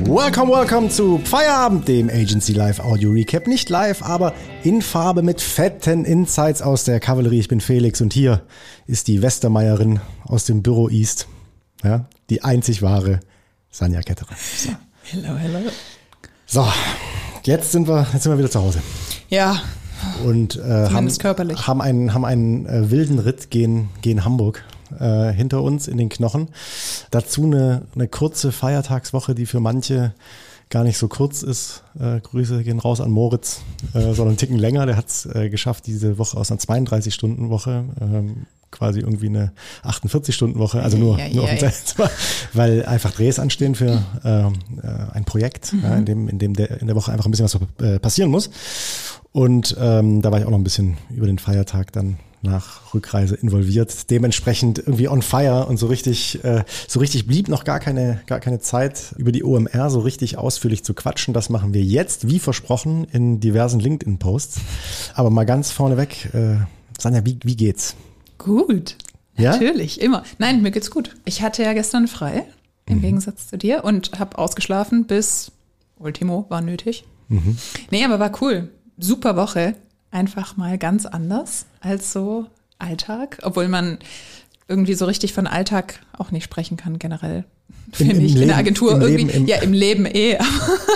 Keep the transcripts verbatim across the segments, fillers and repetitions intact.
Welcome, welcome zu Feierabend, dem Agency Live Audio Recap. Nicht live, aber in Farbe mit fetten Insights aus der Kavallerie. Ich bin Felix und hier ist die Westermeierin aus dem Büro East. Ja, die einzig wahre Sanja Ketterer. So. Hello, hello. So, jetzt sind wir, jetzt sind wir wieder zu Hause. Ja. Und äh, haben, körperlich. haben einen, haben einen äh, wilden Ritt gen, gen Hamburg äh, hinter uns in den Knochen. Dazu eine, eine kurze Feiertagswoche, die für manche gar nicht so kurz ist. Äh, Grüße gehen raus an Moritz, äh, sondern einen Ticken länger. Der hat es äh, geschafft, diese Woche aus einer zweiunddreißig-Stunden-Woche ähm, quasi irgendwie eine achtundvierzig-Stunden-Woche, also nur, ja, nur ja, ja. weil einfach Drehs anstehen für ähm, äh, ein Projekt, mhm. ja, in dem, in dem der, in der Woche einfach ein bisschen was äh, passieren muss. Und ähm, da war ich auch noch ein bisschen über den Feiertag dann nach Rückreise involviert, dementsprechend irgendwie on fire und so richtig, äh, so richtig blieb noch gar keine, gar keine Zeit, über die O M R so richtig ausführlich zu quatschen. Das machen wir jetzt, wie versprochen, in diversen LinkedIn-Posts. Aber mal ganz vorneweg, äh, Sanja, wie, wie geht's? Gut, ja? Natürlich, immer. Nein, mir geht's gut. Ich hatte ja gestern frei, im mhm. Gegensatz zu dir, und habe ausgeschlafen bis Ultimo war nötig. Mhm. Nee, aber war cool. Super Woche. Einfach mal ganz anders als so Alltag, obwohl man irgendwie so richtig von Alltag auch nicht sprechen kann generell. Finde ich Leben, in der Agentur im irgendwie, Leben, im ja im Leben eh, aber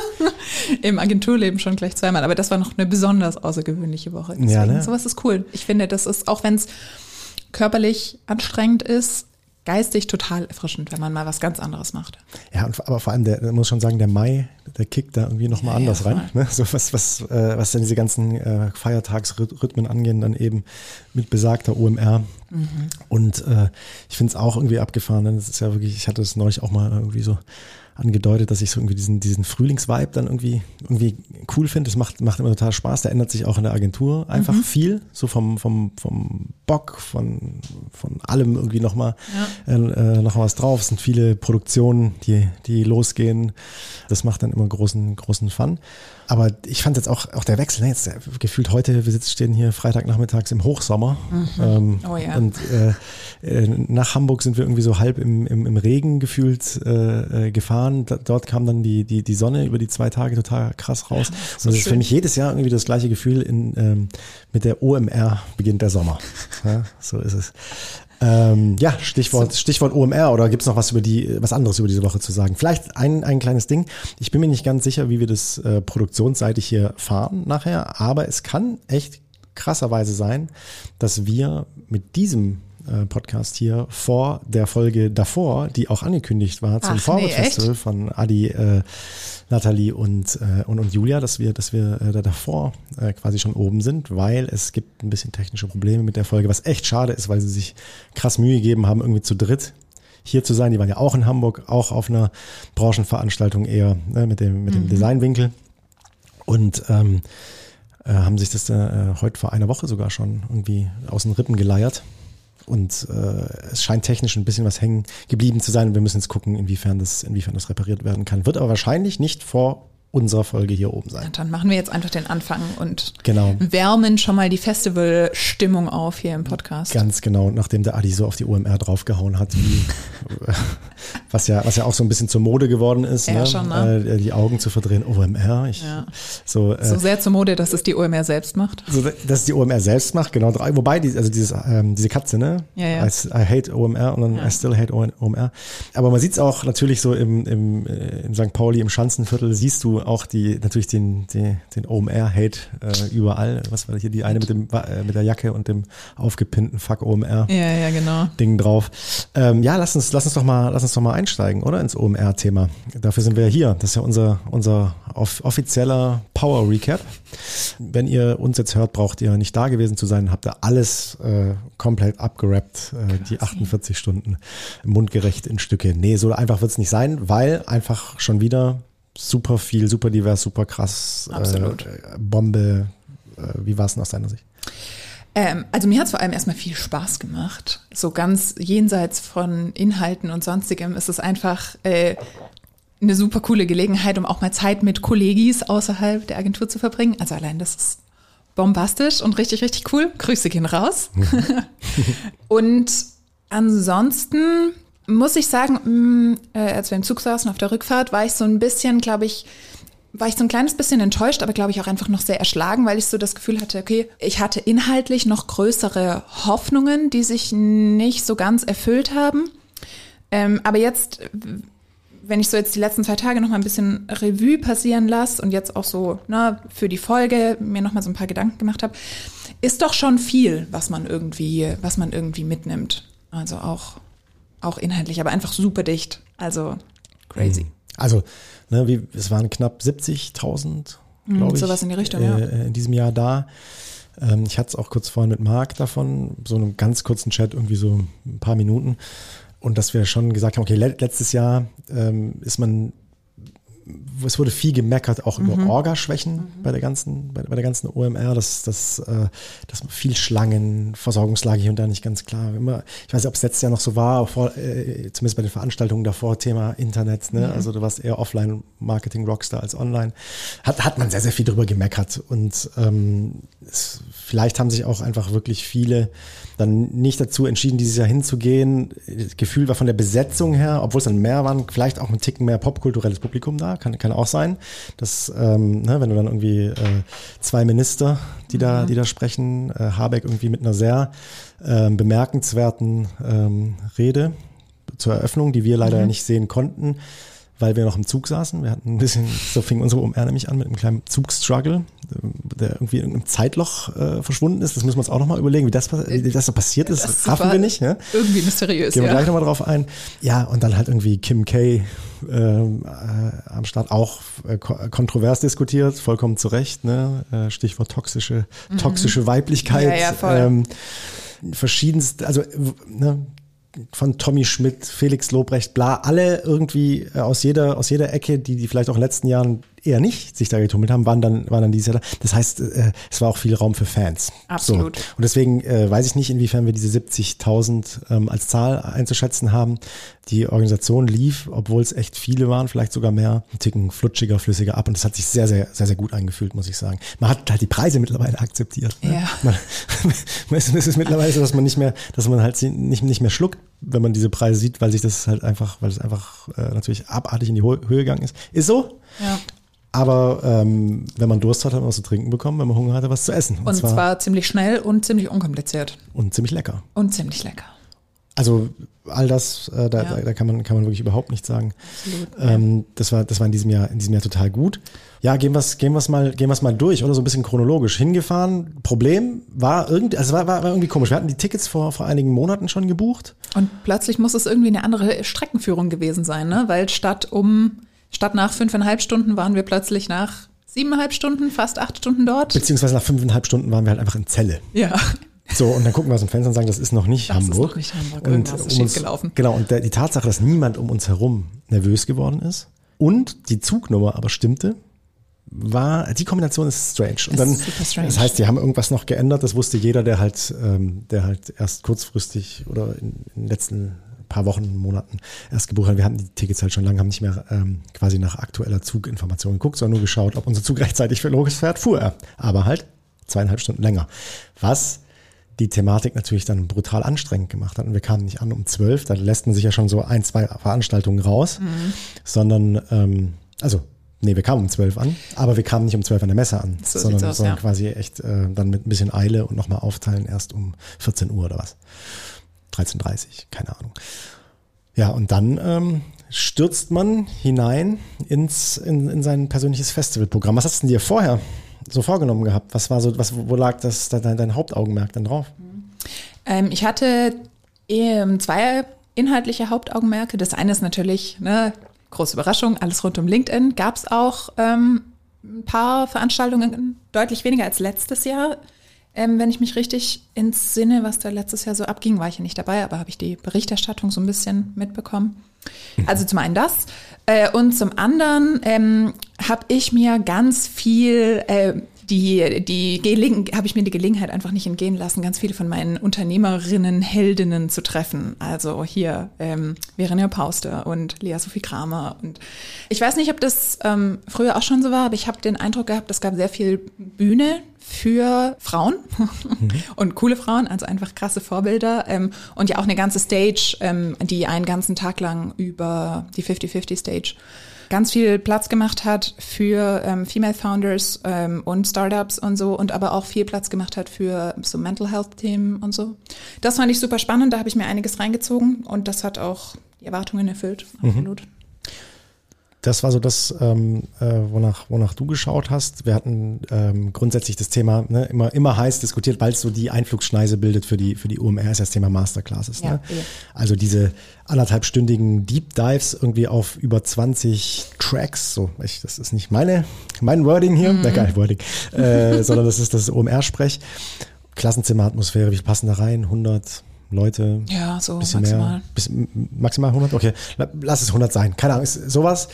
im Agenturleben schon gleich zweimal. Aber das war noch eine besonders außergewöhnliche Woche. Deswegen, ja, ne? Sowas ist cool. Ich finde, das ist, auch wenn es körperlich anstrengend ist, geistig total erfrischend, wenn man mal was ganz anderes macht. Ja, und, aber vor allem, der, muss schon sagen, der Mai, der kickt da irgendwie nochmal ja, anders ja, rein. Ne? So was, was, äh, was dann diese ganzen äh, Feiertagsrhythmen angehen, dann eben mit besagter O M R. Mhm. Und äh, ich finde es auch irgendwie abgefahren. Das ist ja wirklich, ich hatte es neulich auch mal irgendwie so angedeutet, dass ich so irgendwie diesen, diesen Frühlingsvibe dann irgendwie, irgendwie cool finde. Das macht, macht immer total Spaß. Da ändert sich auch in der Agentur einfach mhm. viel. So vom, vom, vom Bock, von, von allem irgendwie nochmal, ja. äh, noch was drauf. Es sind viele Produktionen, die, die losgehen. Das macht dann immer großen, großen Fun. Aber ich fand jetzt auch, auch der Wechsel, ne, jetzt gefühlt heute, wir sitzen, stehen hier Freitagnachmittags im Hochsommer. Mhm. Ähm, oh ja. Und äh, äh, nach Hamburg sind wir irgendwie so halb im, im, im Regen gefühlt äh, gefahren. Da, dort kam dann die, die, die Sonne über die zwei Tage total krass raus. Ja, das und das ist für mich jedes Jahr irgendwie das gleiche Gefühl, in, ähm, mit der O M R beginnt der Sommer. Ja, so ist es. Ähm, ja, Stichwort, so. Stichwort O M R, oder gibt's noch was über die, was anderes über diese Woche zu sagen? Vielleicht ein, ein kleines Ding. Ich bin mir nicht ganz sicher, wie wir das äh, produktionsseitig hier fahren nachher, aber es kann echt krasserweise sein, dass wir mit diesem äh, Podcast hier vor der Folge davor, die auch angekündigt war zum Forward Festival nee, von Adi, äh, Nathalie und, äh, und, und Julia, dass wir, dass wir äh, da davor äh, quasi schon oben sind, weil es gibt ein bisschen technische Probleme mit der Folge, was echt schade ist, weil sie sich krass Mühe gegeben haben, irgendwie zu dritt hier zu sein. Die waren ja auch in Hamburg, auch auf einer Branchenveranstaltung eher, ne, mit dem, mit dem mhm. Designwinkel, und ähm, äh, haben sich das äh, heute vor einer Woche sogar schon irgendwie aus den Rippen geleiert. Und äh, es scheint technisch ein bisschen was hängen geblieben zu sein. Wir müssen jetzt gucken, inwiefern das, inwiefern das repariert werden kann. Wird aber wahrscheinlich nicht vor unserer Folge hier oben sein. Und dann machen wir jetzt einfach den Anfang und genau. wärmen schon mal die Festivalstimmung auf hier im Podcast. Ganz genau. Und nachdem der Adi so auf die O M R draufgehauen hat, wie, was ja, was ja auch so ein bisschen zur Mode geworden ist, ja, ne? Schon, ne? Äh, die Augen zu verdrehen. O M R. Ich, ja. so, äh, so sehr zur Mode, dass es die O M R selbst macht. So, dass es die O M R selbst macht, genau. Wobei, die, also dieses, ähm, diese Katze, ne? Ja, ja. I, I hate O M R und dann ja. I still hate O M R. Aber man sieht es auch natürlich so im, im, in Sankt Pauli, im Schanzenviertel, siehst du auch die, natürlich den, den, den O M R-Hate äh, überall. Was war hier die eine mit dem, äh, mit der Jacke und dem aufgepinnten Fuck O M R ja, ja, genau. Ding drauf. Ähm, ja, lass uns, lass uns doch mal, lass uns doch mal einsteigen, oder? Ins O M R-Thema. Dafür sind wir ja hier. Das ist ja unser, unser off- offizieller Power Recap. Wenn ihr uns jetzt hört, braucht ihr nicht da gewesen zu sein, habt ihr alles äh, komplett abgerappt, äh, die achtundvierzig Stunden mundgerecht in Stücke. Nee, so einfach wird's nicht sein, weil einfach schon wieder super viel, super divers, super krass, Absolut. Äh, Bombe. Äh, wie war es denn aus deiner Sicht? Ähm, also mir hat es vor allem erstmal viel Spaß gemacht. So ganz jenseits von Inhalten und Sonstigem ist es einfach äh, eine super coole Gelegenheit, um auch mal Zeit mit Kollegis außerhalb der Agentur zu verbringen. Also allein das ist bombastisch und richtig, richtig cool. Grüße gehen raus. Und ansonsten muss ich sagen, mh, äh, als wir im Zug saßen auf der Rückfahrt, war ich so ein bisschen, glaube ich, war ich so ein kleines bisschen enttäuscht, aber glaube ich auch einfach noch sehr erschlagen, weil ich so das Gefühl hatte, okay, ich hatte inhaltlich noch größere Hoffnungen, die sich nicht so ganz erfüllt haben. Ähm, aber jetzt, wenn ich so jetzt die letzten zwei Tage noch mal ein bisschen Revue passieren lasse und jetzt auch so na, für die Folge mir noch mal so ein paar Gedanken gemacht habe, ist doch schon viel, was man irgendwie, was man irgendwie mitnimmt. Also auch, auch inhaltlich, aber einfach super dicht. Also crazy. Also Ne, wie, es waren knapp siebzigtausend, glaube ich, sowas in die Richtung, äh, ja. in diesem Jahr da. Ähm, ich hatte es auch kurz vorhin mit Marc davon, so einem ganz kurzen Chat, irgendwie so ein paar Minuten. Und dass wir schon gesagt haben, okay, le- letztes Jahr ähm, ist man, es wurde viel gemeckert, auch mhm. über Orgaschwächen mhm. bei der ganzen, bei, bei der ganzen O M R, dass, dass, äh, dass viel Schlangen, Versorgungslage hier und da nicht ganz klar. Immer, ich weiß nicht, ob es letztes Jahr noch so war, vor, äh, zumindest bei den Veranstaltungen davor, Thema Internet, ne? Mhm. Also du warst eher Offline-Marketing-Rockstar als online. Hat, hat man sehr, sehr viel drüber gemeckert. Und ähm, es, vielleicht haben sich auch einfach wirklich viele dann nicht dazu entschieden, dieses Jahr hinzugehen. Das Gefühl war von der Besetzung her, obwohl es dann mehr waren, vielleicht auch ein Ticken mehr popkulturelles Publikum da. Kann, kann auch sein, dass, ähm, ne, wenn du dann irgendwie äh, zwei Minister, die da, mhm. die da sprechen, äh, Habeck irgendwie mit einer sehr äh, bemerkenswerten ähm, Rede zur Eröffnung, die wir leider mhm. nicht sehen konnten, weil wir noch im Zug saßen. Wir hatten ein bisschen, so fing unsere O M R nämlich an mit einem kleinen Zugstruggle, der irgendwie in einem Zeitloch äh, verschwunden ist. Das müssen wir uns auch nochmal überlegen, wie das, wie das so passiert ist. Das raffen wir nicht. Ne? Irgendwie mysteriös, Gehen wir ja. gleich nochmal drauf ein. Ja, und dann halt irgendwie Kim K. Ähm, äh, am Start auch äh, kontrovers diskutiert, vollkommen zu Recht. Ne? Äh, Stichwort toxische, mhm. toxische Weiblichkeit. Ja, ja, voll. Ähm, verschiedenst, also ne, von Tommy Schmidt, Felix Lobrecht, bla, alle irgendwie aus jeder, aus jeder Ecke, die, die vielleicht auch in den letzten Jahren eher nicht sich da getummelt haben, waren dann, waren dann dieses Jahr da. Das heißt, äh, es war auch viel Raum für Fans. Absolut. So. Und deswegen äh, weiß ich nicht, inwiefern wir diese siebzigtausend ähm, als Zahl einzuschätzen haben. Die Organisation lief, obwohl es echt viele waren, vielleicht sogar mehr, ein Ticken flutschiger, flüssiger ab. Und das hat sich sehr, sehr, sehr, sehr gut angefühlt, muss ich sagen. Man hat halt die Preise mittlerweile akzeptiert. Ne? Ja. Man, es ist mittlerweile so, dass man nicht mehr, dass man halt nicht, nicht mehr schluckt, wenn man diese Preise sieht, weil sich das halt einfach, weil es einfach äh, natürlich abartig in die Höhe gegangen ist. Ist so. Ja. Aber ähm, wenn man Durst hat, hat man was zu trinken bekommen. Wenn man Hunger hatte, was zu essen. Und, und zwar, zwar ziemlich schnell und ziemlich unkompliziert. Und ziemlich lecker. Und ziemlich lecker. Also all das, äh, da, ja. da, da kann man kann man wirklich überhaupt nichts sagen. Absolut. Ähm, ja. Das war das war in diesem Jahr in diesem Jahr total gut. Ja, gehen wir es gehen wir's mal gehen wir's mal durch oder so ein bisschen chronologisch hingefahren. Problem war irgendwie, also war, war, war irgendwie komisch. Wir hatten die Tickets vor vor einigen Monaten schon gebucht. Und plötzlich muss es irgendwie eine andere Streckenführung gewesen sein, ne? Weil statt um Statt nach fünfeinhalb Stunden waren wir plötzlich nach siebeneinhalb Stunden, fast acht Stunden dort. Beziehungsweise nach fünfeinhalb Stunden waren wir halt einfach in Celle. Ja. So, und dann gucken wir aus dem Fenster und sagen, das ist noch nicht das Hamburg. Das ist noch nicht Hamburg. Und Irgendwas um ist uns, schiefgelaufen. Genau, und der, die Tatsache, dass niemand um uns herum nervös geworden ist und die Zugnummer aber stimmte, war, die Kombination ist strange. Und dann, ist super strange. Das heißt, die haben irgendwas noch geändert, das wusste jeder, der halt, ähm, der halt erst kurzfristig oder in, in den letzten paar Wochen, Monaten erst gebucht hat. Wir hatten die Tickets halt schon lange, haben nicht mehr ähm, quasi nach aktueller Zuginformation geguckt, sondern nur geschaut, ob unser Zug rechtzeitig für Logis fährt, fuhr er. Aber halt zweieinhalb Stunden länger. Was die Thematik natürlich dann brutal anstrengend gemacht hat. Und wir kamen nicht an um zwölf, da lässt man sich ja schon so ein, zwei Veranstaltungen raus, mhm. sondern, ähm, also, nee, wir kamen um zwölf an, aber wir kamen nicht um zwölf an der Messe an, so sondern, aus, sondern ja. quasi echt äh, dann mit ein bisschen Eile und nochmal aufteilen erst um vierzehn Uhr oder was. dreizehn Uhr dreißig, keine Ahnung. Ja, und dann ähm, stürzt man hinein ins in, in sein persönliches Festivalprogramm. Was hast du dir vorher so vorgenommen gehabt? Was war so, was, wo lag das dein, dein Hauptaugenmerk dann drauf? Ähm, ich hatte ähm, zwei inhaltliche Hauptaugenmerke. Das eine ist natürlich, ne, große Überraschung, alles rund um LinkedIn. Gab es auch ähm, ein paar Veranstaltungen, deutlich weniger als letztes Jahr. Ähm, wenn ich mich richtig entsinne, was da letztes Jahr so abging, war ich ja nicht dabei, aber habe ich die Berichterstattung so ein bisschen mitbekommen. Also zum einen das. Äh, und zum anderen ähm, habe ich mir ganz viel, äh, die, die Gelegen- habe ich mir die Gelegenheit einfach nicht entgehen lassen, ganz viele von meinen Unternehmerinnen, Heldinnen zu treffen. Also hier ähm, Verena Pauster und Lea Sophie Kramer. Und ich weiß nicht, ob das ähm, früher auch schon so war, aber ich habe den Eindruck gehabt, es gab sehr viel Bühne für Frauen mhm. und coole Frauen, also einfach krasse Vorbilder. Ähm, und ja auch eine ganze Stage, ähm, die einen ganzen Tag lang über die fifty fifty Stage ganz viel Platz gemacht hat für ähm, Female Founders ähm, und Startups und so und aber auch viel Platz gemacht hat für so Mental Health Themen und so. Das fand ich super spannend, da habe ich mir einiges reingezogen und das hat auch die Erwartungen erfüllt, absolut. Mhm. Das war so das, ähm, äh, wonach, wonach du geschaut hast. Wir hatten ähm, grundsätzlich das Thema ne, immer, immer heiß diskutiert, weil es so die Einflugschneise bildet für die, für die U M R, ist das Thema Masterclasses. Ja, ne? Ja. Also diese anderthalbstündigen Deep Dives irgendwie auf über zwanzig Tracks. So, ich, das ist nicht meine, mein Wording hier, mhm. Geil, Wording, äh, sondern das ist das U M R-Sprech. Klassenzimmeratmosphäre, wie viel passen da rein? hundert Leute, ja, so bisschen maximal. Mehr, bisschen, maximal hundert, okay, lass es hundert sein, keine Ahnung, ist sowas.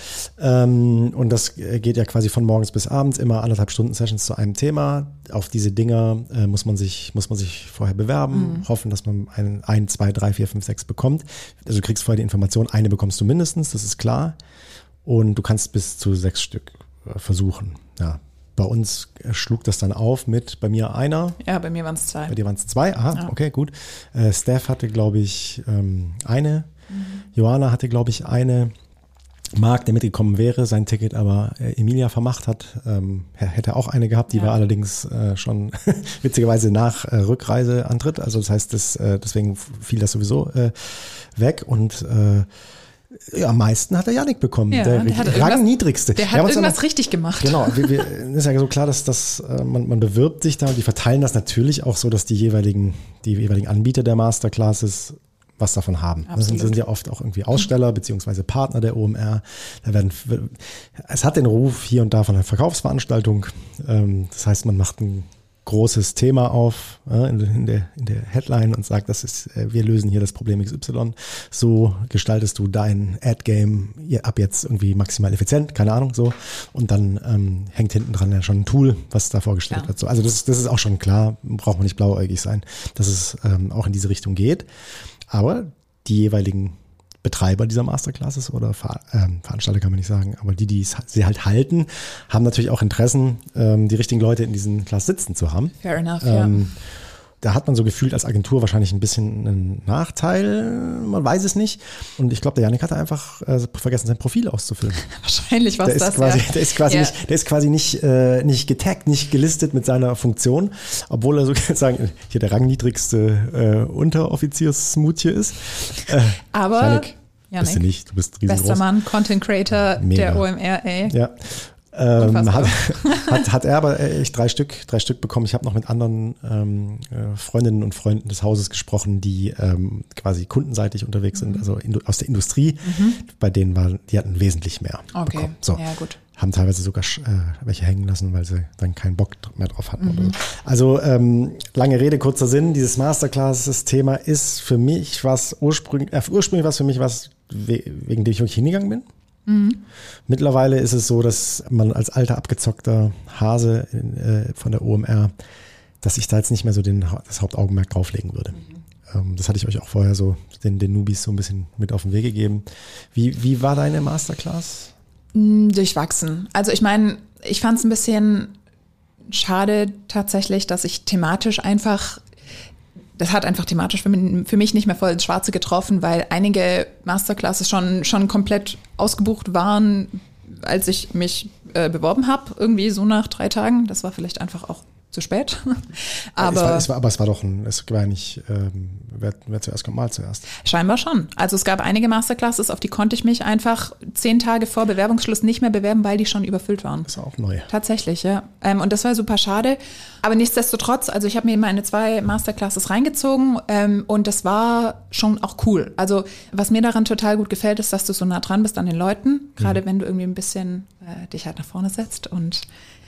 Ähm, und das geht ja quasi von morgens bis abends, immer anderthalb Stunden Sessions zu einem Thema. Auf diese Dinger äh, muss man sich muss man sich vorher bewerben, mhm. hoffen, dass man ein, ein, zwei, drei, vier, fünf, sechs bekommt. Also du kriegst vorher die Information, eine bekommst du mindestens, das ist klar. Und du kannst bis zu sechs Stück äh, versuchen, ja. Bei uns schlug das dann auf mit, bei mir einer. Ja, bei mir waren es zwei. Bei dir waren es zwei, aha, ja. Okay, gut. Äh, Steph hatte, glaube ich, ähm, eine. Mhm. Johanna hatte, glaube ich, eine. Marc, der mitgekommen wäre, sein Ticket aber äh, Emilia vermacht hat, ähm, hätte auch eine gehabt, die ja. war allerdings äh, schon witzigerweise nach äh, Rückreiseantritt. Also das heißt, das, äh, deswegen fiel das sowieso äh, weg und äh, ja, am meisten hat der Yannick bekommen, ja, der, der rangniedrigste. Der hat irgendwas dann, richtig gemacht. Genau, wir, wir, ist ja so klar, dass das äh, man, man bewirbt sich da und die verteilen das natürlich auch so, dass die jeweiligen die jeweiligen Anbieter der Masterclasses was davon haben. Das sind, sind ja oft auch irgendwie Aussteller beziehungsweise Partner der O M R. Da werden, es hat den Ruf hier und da von einer Verkaufsveranstaltung. Ähm, das heißt, man macht ein großes Thema auf äh, in, in, der, in der Headline und sagt, das ist, äh, wir lösen hier das Problem X Y. So gestaltest du dein Ad-Game ab jetzt irgendwie maximal effizient, keine Ahnung, so. Und dann ähm, hängt hinten dran ja schon ein Tool, was da vorgestellt ja. wird. So. Also das, das ist auch schon klar, braucht man nicht blauäugig sein, dass es ähm, auch in diese Richtung geht. Aber die jeweiligen Betreiber dieser Masterclasses oder Ver, äh, Veranstalter kann man nicht sagen, aber die, die sie halt halten, haben natürlich auch Interessen, ähm, die richtigen Leute in diesen Class sitzen zu haben. Fair enough, ähm, ja. Da hat man so gefühlt als Agentur wahrscheinlich ein bisschen einen Nachteil, man weiß es nicht. Und ich glaube, der Yannick hatte einfach äh, vergessen, sein Profil auszufüllen. Wahrscheinlich war es das, quasi, ja. Der ist quasi ja. nicht, der ist quasi nicht, äh, nicht getaggt, nicht gelistet mit seiner Funktion, obwohl er so sagen, hier der rangniedrigste äh, Unteroffiziersmut hier ist. Äh, Aber Yannick, Yannick, bist du nicht, du bist riesengroß. Bester Mann, Content Creator Mega. Der O M R, ey. Ja. Ähm, hat, hat, hat er aber echt drei Stück, drei Stück bekommen. Ich habe noch mit anderen ähm, Freundinnen und Freunden des Hauses gesprochen, die ähm, quasi kundenseitig unterwegs sind, also in, aus der Industrie. Mhm. Bei denen waren, die hatten wesentlich mehr okay. bekommen. So. Ja, gut. Haben teilweise sogar äh, welche hängen lassen, weil sie dann keinen Bock mehr drauf hatten. Mhm. Oder so. Also ähm, lange Rede, kurzer Sinn. Dieses Masterclass-Thema ist für mich was ursprünglich, äh, ursprünglich was für mich was, we- wegen dem ich wirklich hingegangen bin. Mhm. Mittlerweile ist es so, dass man als alter abgezockter Hase äh, von der O M R, dass ich da jetzt nicht mehr so den, das Hauptaugenmerk drauflegen würde. Mhm. Ähm, das hatte ich euch auch vorher so den, den Newbies so ein bisschen mit auf den Weg gegeben. Wie, wie war deine Masterclass? Durchwachsen. Also ich meine, ich fand es ein bisschen schade tatsächlich, dass ich thematisch einfach, das hat einfach thematisch für mich, für mich nicht mehr voll ins Schwarze getroffen, weil einige Masterclasses schon, schon komplett ausgebucht waren, als ich mich äh, beworben habe, irgendwie so nach drei Tagen. Das war vielleicht einfach auch zu spät. Aber es war, es war, aber es war doch ein, es war nicht, ähm, wer, wer zuerst kommt, mal zuerst. Scheinbar schon. Also es gab einige Masterclasses, auf die konnte ich mich einfach zehn Tage vor Bewerbungsschluss nicht mehr bewerben, weil die schon überfüllt waren. Das war auch neu. Tatsächlich, ja. Ähm, und das war super schade. Aber nichtsdestotrotz, also ich habe mir meine zwei Masterclasses reingezogen ähm, und das war schon auch cool. Also was mir daran total gut gefällt, ist, dass du so nah dran bist an den Leuten, gerade mhm. wenn du irgendwie ein bisschen äh, dich halt nach vorne setzt und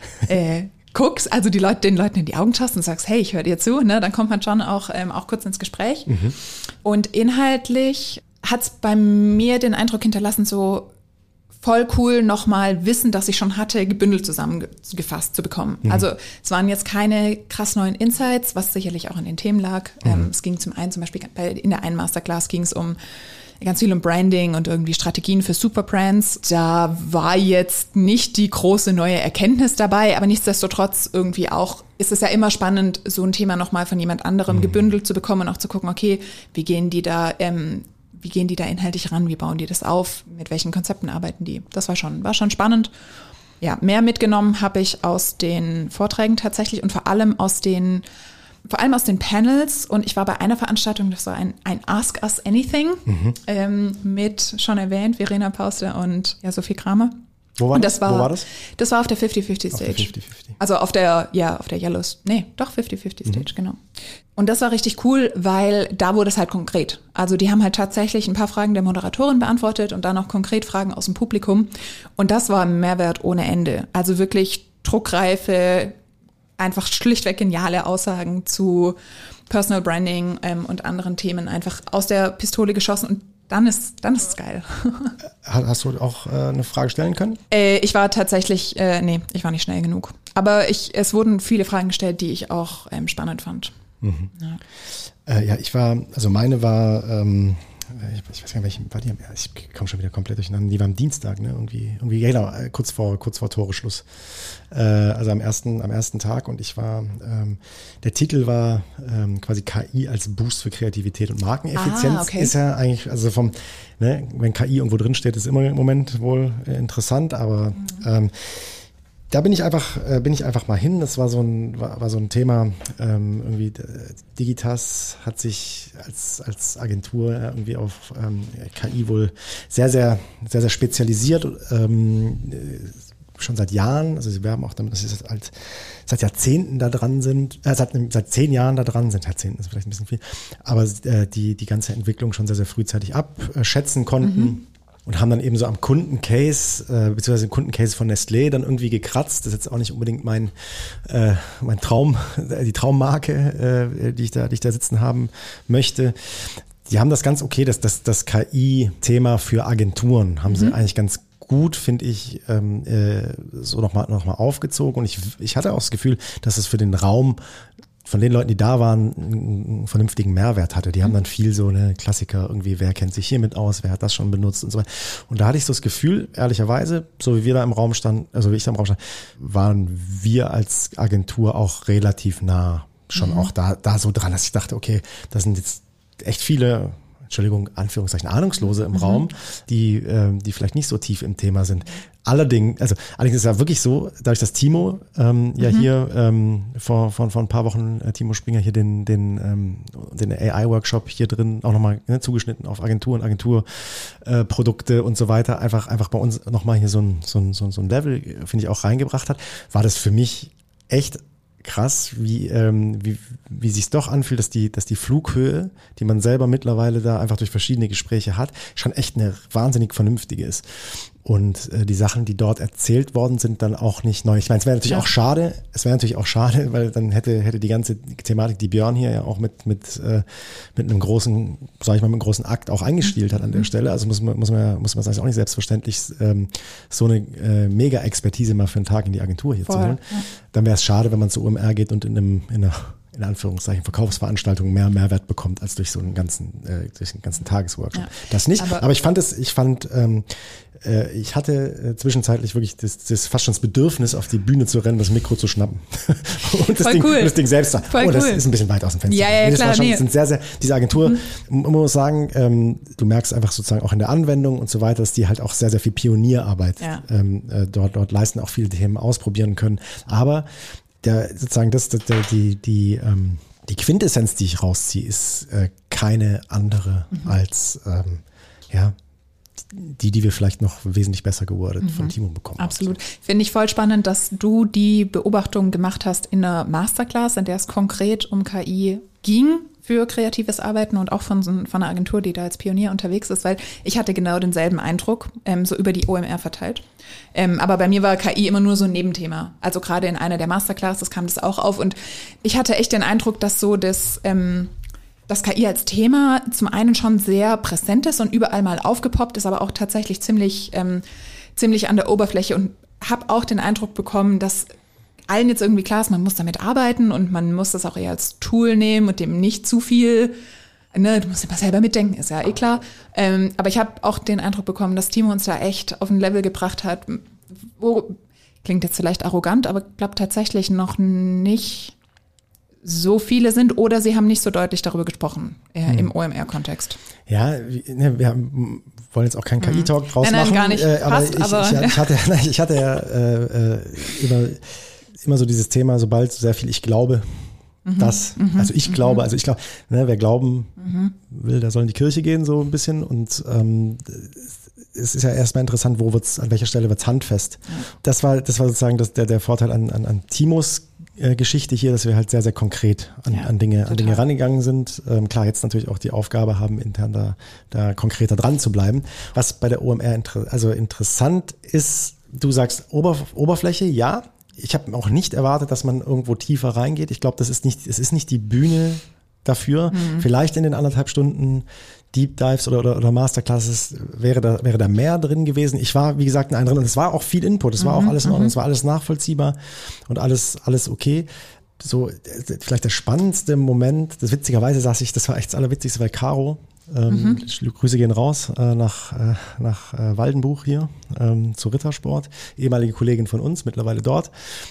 äh, guckst, also die Leute, den Leuten in die Augen schaust und sagst, hey, ich höre dir zu, ne, dann kommt man schon auch, ähm, auch kurz ins Gespräch. Mhm. Und inhaltlich hat es bei mir den Eindruck hinterlassen, so voll cool, nochmal Wissen, das ich schon hatte, gebündelt zusammengefasst zu bekommen. Mhm. Also es waren jetzt keine krass neuen Insights, was sicherlich auch in den Themen lag. Mhm. Ähm, es ging zum einen zum Beispiel, bei, in der einen Masterclass ging es um ganz viel um Branding und irgendwie Strategien für Superbrands. Da war jetzt nicht die große neue Erkenntnis dabei, aber nichtsdestotrotz irgendwie auch, ist es ja immer spannend, so ein Thema nochmal von jemand anderem mhm. gebündelt zu bekommen und auch zu gucken, okay, wie gehen die da, ähm, wie gehen die da inhaltlich ran, wie bauen die das auf, mit welchen Konzepten arbeiten die. Das war schon, war schon spannend. Ja, mehr mitgenommen habe ich aus den Vorträgen tatsächlich und vor allem aus den Vor allem aus den Panels, und ich war bei einer Veranstaltung, das war ein, ein Ask Us Anything, mhm. ähm, mit, schon erwähnt, Verena Pauster und ja, Sophie Kramer. Wo war, und das? das? War, Wo war das? Das war auf der fifty fifty Stage. Auf der fifty fifty. Also auf der, ja, auf der Yellows, nee, doch fifty fifty Stage, mhm. genau. Und das war richtig cool, weil da wurde es halt konkret. Also die haben halt tatsächlich ein paar Fragen der Moderatorin beantwortet und dann auch konkret Fragen aus dem Publikum. Und das war ein Mehrwert ohne Ende. Also wirklich druckreife, einfach schlichtweg geniale Aussagen zu Personal Branding ähm, und anderen Themen einfach aus der Pistole geschossen, und dann ist, dann ist es geil. Hast du auch äh, eine Frage stellen können? Äh, ich war tatsächlich, äh, nee, ich war nicht schnell genug. Aber ich, es wurden viele Fragen gestellt, die ich auch ähm, spannend fand. Mhm. Ja. Äh, ja, ich war, also meine war, ähm, ich, ich weiß gar nicht, welche war die, ich komme schon wieder komplett durcheinander, die war am Dienstag, ne, irgendwie, irgendwie, ja, genau, kurz vor, kurz vor Toreschluss, äh, also am ersten, am ersten Tag, und ich war, ähm, der Titel war ähm, quasi K I als Boost für Kreativität und Markeneffizienz. Ah, okay. Ist ja eigentlich, also vom, ne, wenn K I irgendwo drin steht, ist immer im Moment wohl äh, interessant, aber mhm. ähm, da bin ich einfach, äh, bin ich einfach mal hin. Das war so ein, war, war so ein Thema. Ähm, irgendwie äh, Digitas hat sich als als Agentur äh, irgendwie auf ähm, K I wohl sehr sehr sehr sehr spezialisiert. Ähm, äh, schon seit Jahren. Also sie werben auch damit, dass sie seit, seit Jahrzehnten da dran sind. Äh, seit seit zehn Jahren da dran sind. Jahrzehnten ist vielleicht ein bisschen viel. Aber äh, die die ganze Entwicklung schon sehr sehr frühzeitig abschätzen konnten. Mhm. Und haben dann eben so am Kundencase, äh, beziehungsweise im Kundencase von Nestlé dann irgendwie gekratzt. Das ist jetzt auch nicht unbedingt mein, äh, mein Traum, die Traummarke, äh, die ich da, die ich da sitzen haben möchte. Die haben das ganz okay, das, das, das K I-Thema für Agenturen haben mhm. sie eigentlich ganz gut, finde ich, ähm, äh, so nochmal noch mal aufgezogen. Und ich, ich hatte auch das Gefühl, dass es für den Raum von den Leuten, die da waren, einen vernünftigen Mehrwert hatte. Die haben dann viel so eine Klassiker irgendwie, wer kennt sich hiermit aus, wer hat das schon benutzt und so weiter. Und da hatte ich so das Gefühl, ehrlicherweise, so wie wir da im Raum standen, also wie ich da im Raum stand, waren wir als Agentur auch relativ nah schon mhm. auch da, da so dran, dass ich dachte, okay, das sind jetzt echt viele, Entschuldigung, Anführungszeichen, Ahnungslose im mhm. Raum, die, äh, die vielleicht nicht so tief im Thema sind. Allerdings, also allerdings ist es ja wirklich so, dadurch, dass Timo ähm, ja mhm. hier ähm, vor, vor, vor ein paar Wochen, äh, Timo Springer hier den, den, ähm, den A I-Workshop hier drin auch nochmal ne, zugeschnitten auf Agenturen, Agenturprodukte äh, und so weiter, einfach, einfach bei uns nochmal hier so ein, so ein, so ein Level, finde ich, auch reingebracht hat, war das für mich echt krass, wie, ähm, wie, wie sich's doch anfühlt, dass die, dass die Flughöhe, die man selber mittlerweile da einfach durch verschiedene Gespräche hat, schon echt eine wahnsinnig vernünftige ist. Und äh, die Sachen, die dort erzählt worden sind, dann auch nicht neu. Ich meine, es wäre natürlich ja. auch schade, es wäre natürlich auch schade, weil dann hätte hätte die ganze Thematik, die Björn hier ja auch mit mit äh, mit einem großen, sag ich mal, mit einem großen Akt auch eingestielt hat an der Stelle. Also muss man muss man muss man sagen, ist auch nicht selbstverständlich, ähm, so eine äh, Mega-Expertise mal für einen Tag in die Agentur hier Voll, zu holen. Ja. Dann wäre es schade, wenn man zu U M R geht und in einem in einer in Anführungszeichen Verkaufsveranstaltungen mehr Mehrwert bekommt als durch so einen ganzen äh, durch den ganzen Tagesworkshop. Ja. Das nicht. Aber, aber ich fand es, ich fand, ähm, äh, ich hatte äh, zwischenzeitlich wirklich das, das fast schon das Bedürfnis, auf die Bühne zu rennen, das Mikro zu schnappen und das, Ding, cool. und das Ding selbst. Voll oh, das cool. ist ein bisschen weit aus dem Fenster. Ja, ja, das klar. War schon, nee. sind sehr, sehr. Diese Agentur, mhm. man muss sagen, ähm, du merkst einfach sozusagen auch in der Anwendung und so weiter, dass die halt auch sehr, sehr viel Pionierarbeit ja. ähm, äh, dort dort leisten, auch viele Themen ausprobieren können. Aber der sozusagen das, das die die ähm, Die Quintessenz, die ich rausziehe, ist äh, keine andere mhm. als ähm, ja die, die wir vielleicht noch wesentlich besser gewordet mhm. von Timo bekommen haben. Absolut. Finde ich voll spannend, dass du die Beobachtung gemacht hast in einer Masterclass, in der es konkret um K I ging für kreatives Arbeiten und auch von, von einer Agentur, die da als Pionier unterwegs ist, weil ich hatte genau denselben Eindruck, ähm, so über die O M R verteilt. Ähm, aber bei mir war K I immer nur so ein Nebenthema. Also gerade in einer der Masterclasses kam das auch auf und ich hatte echt den Eindruck, dass so das, ähm, das K I als Thema zum einen schon sehr präsent ist und überall mal aufgepoppt ist, aber auch tatsächlich ziemlich, ähm, ziemlich an der Oberfläche und habe auch den Eindruck bekommen, dass allen jetzt irgendwie klar ist, man muss damit arbeiten und man muss das auch eher als Tool nehmen und dem nicht zu viel, ne, du musst immer selber mitdenken, ist ja eh klar. Ähm, aber ich habe auch den Eindruck bekommen, dass Timo uns da echt auf ein Level gebracht hat, wo, klingt jetzt vielleicht arrogant, aber ich glaube tatsächlich noch nicht so viele sind oder sie haben nicht so deutlich darüber gesprochen äh, hm. im O M R-Kontext. Ja, ne, wir haben, wollen jetzt auch keinen K I-Talk draus nein, nein, machen. Gar nicht. Äh, aber, Passt, ich, aber ich, ich, hatte, ich hatte ja äh, immer, immer so dieses Thema, sobald sehr viel ich glaube, mhm. das, mhm. also ich mhm. glaube, also ich glaube, ne, wer glauben mhm. will, der soll in die Kirche gehen, so ein bisschen. Und ähm, es ist ja erstmal interessant, wo wird's, an welcher Stelle wird's handfest. Ja. Das war, das war sozusagen das, der, der Vorteil an, an, an Timos äh, Geschichte hier, dass wir halt sehr, sehr konkret an, ja, an Dinge, an Dinge rangegangen sind. Ähm, klar, jetzt natürlich auch die Aufgabe haben, intern da, da konkreter dran zu bleiben. Was bei der O M R inter, also interessant ist, du sagst Oberf- Oberfläche, ja. Ich habe auch nicht erwartet, dass man irgendwo tiefer reingeht. Ich glaube, das ist nicht, es ist nicht die Bühne dafür. Mhm. Vielleicht in den anderthalb Stunden Deep Dives oder, oder, oder Masterclasses wäre da, wäre da mehr drin gewesen. Ich war, wie gesagt, in einem drin und es war auch viel Input. Es war mhm, auch alles in Ordnung. Es war alles nachvollziehbar und alles, alles okay. So, vielleicht der spannendste Moment, das witzigerweise saß ich, das war echt das Allerwitzigste, weil Caro, ähm, mhm. Grüße gehen raus, äh, nach, äh, nach äh, Waldenbuch hier, ähm, zu Rittersport, ehemalige Kollegin von uns, mittlerweile dort.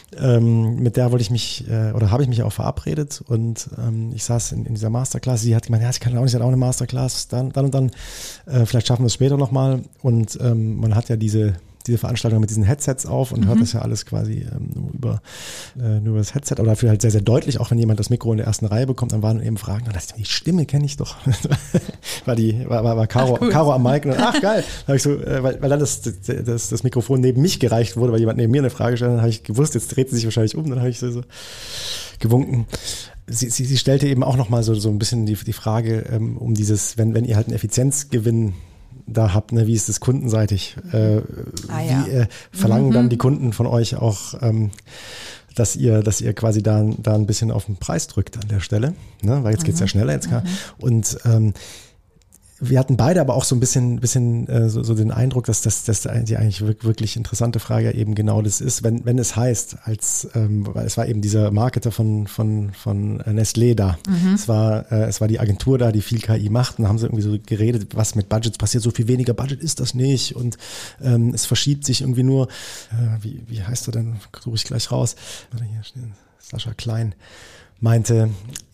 Ähm, mit der wollte ich mich, äh, oder habe ich mich auch verabredet und ähm, ich saß in, in dieser Masterclass, sie hat gemeint, ja, sie kann auch nicht, sie hat auch eine Masterclass, dann, dann und dann, äh, vielleicht schaffen wir es später nochmal und ähm, man hat ja diese diese Veranstaltung mit diesen Headsets auf und mhm. hört das ja alles quasi ähm, nur über äh, nur über das Headset, aber dafür halt sehr, sehr deutlich, auch wenn jemand das Mikro in der ersten Reihe bekommt, dann waren eben Fragen, und dachte ich, die Stimme kenne ich doch. war die, war, war, war Caro, ach, cool. Caro am Mic und dann, ach geil, hab ich so, äh, weil, weil dann das, das, das Mikrofon neben mich gereicht wurde, weil jemand neben mir eine Frage stellt, dann habe ich gewusst, jetzt dreht sie sich wahrscheinlich um, dann habe ich so, so gewunken. Sie, sie, sie stellte eben auch nochmal so, so ein bisschen die, die Frage ähm, um dieses, wenn, wenn ihr halt einen Effizienzgewinn da habt, ne, wie ist das kundenseitig? Äh, ah, ja. Wie äh, verlangen mhm. dann die Kunden von euch auch, ähm, dass ihr, dass ihr quasi da, da ein bisschen auf den Preis drückt an der Stelle, ne? Weil jetzt mhm. geht's ja schneller jetzt mhm. und ähm, wir hatten beide aber auch so ein bisschen, bisschen äh, so, so den Eindruck, dass das, das die eigentlich wirklich interessante Frage eben genau das ist, wenn, wenn es heißt, als ähm, weil es war eben dieser Marketer von von von Nestlé da, mhm. es war äh, es war die Agentur da, die viel K I macht, und haben sie irgendwie so geredet, was mit Budgets passiert, so viel weniger Budget ist das nicht und ähm, es verschiebt sich irgendwie nur, äh, wie wie heißt er denn? Suche ich gleich raus. Warte, hier steht Sascha Klein meinte,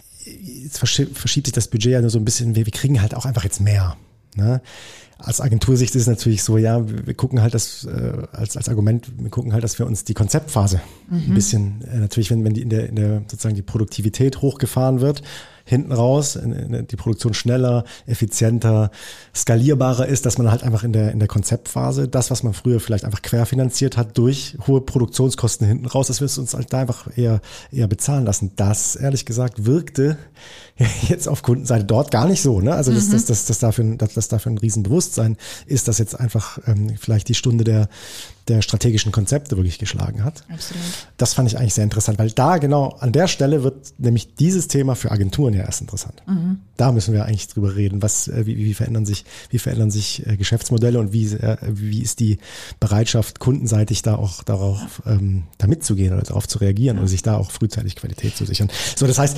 jetzt verschiebt sich das Budget ja nur so ein bisschen, wir, wir kriegen halt auch einfach jetzt mehr. Ne? Als Agentursicht ist es natürlich so, ja, wir gucken halt das äh, als als Argument, wir gucken halt, dass wir uns die Konzeptphase mhm. ein bisschen, äh, natürlich, wenn wenn die in der in der sozusagen die Produktivität hochgefahren wird, hinten raus, in, in die Produktion schneller, effizienter, skalierbarer ist, dass man halt einfach in der in der Konzeptphase das, was man früher vielleicht einfach querfinanziert hat durch hohe Produktionskosten hinten raus, dass wir es uns halt da einfach eher eher bezahlen lassen. Das, ehrlich gesagt, wirkte jetzt auf Kundenseite dort gar nicht so, ne? Also das, mhm. das, das, das dafür, das, das dafür ein Riesenbewusstsein ist, dass jetzt einfach ähm, vielleicht die Stunde der der strategischen Konzepte wirklich geschlagen hat. Absolut. Das fand ich eigentlich sehr interessant, weil da genau an der Stelle wird nämlich dieses Thema für Agenturen ja erst interessant. Mhm. Da müssen wir eigentlich drüber reden, was, wie, wie verändern sich, wie verändern sich Geschäftsmodelle und wie, wie ist die Bereitschaft kundenseitig da auch darauf, ja. ähm, da mitzugehen oder darauf zu reagieren ja. oder sich da auch frühzeitig Qualität zu sichern. So, das heißt,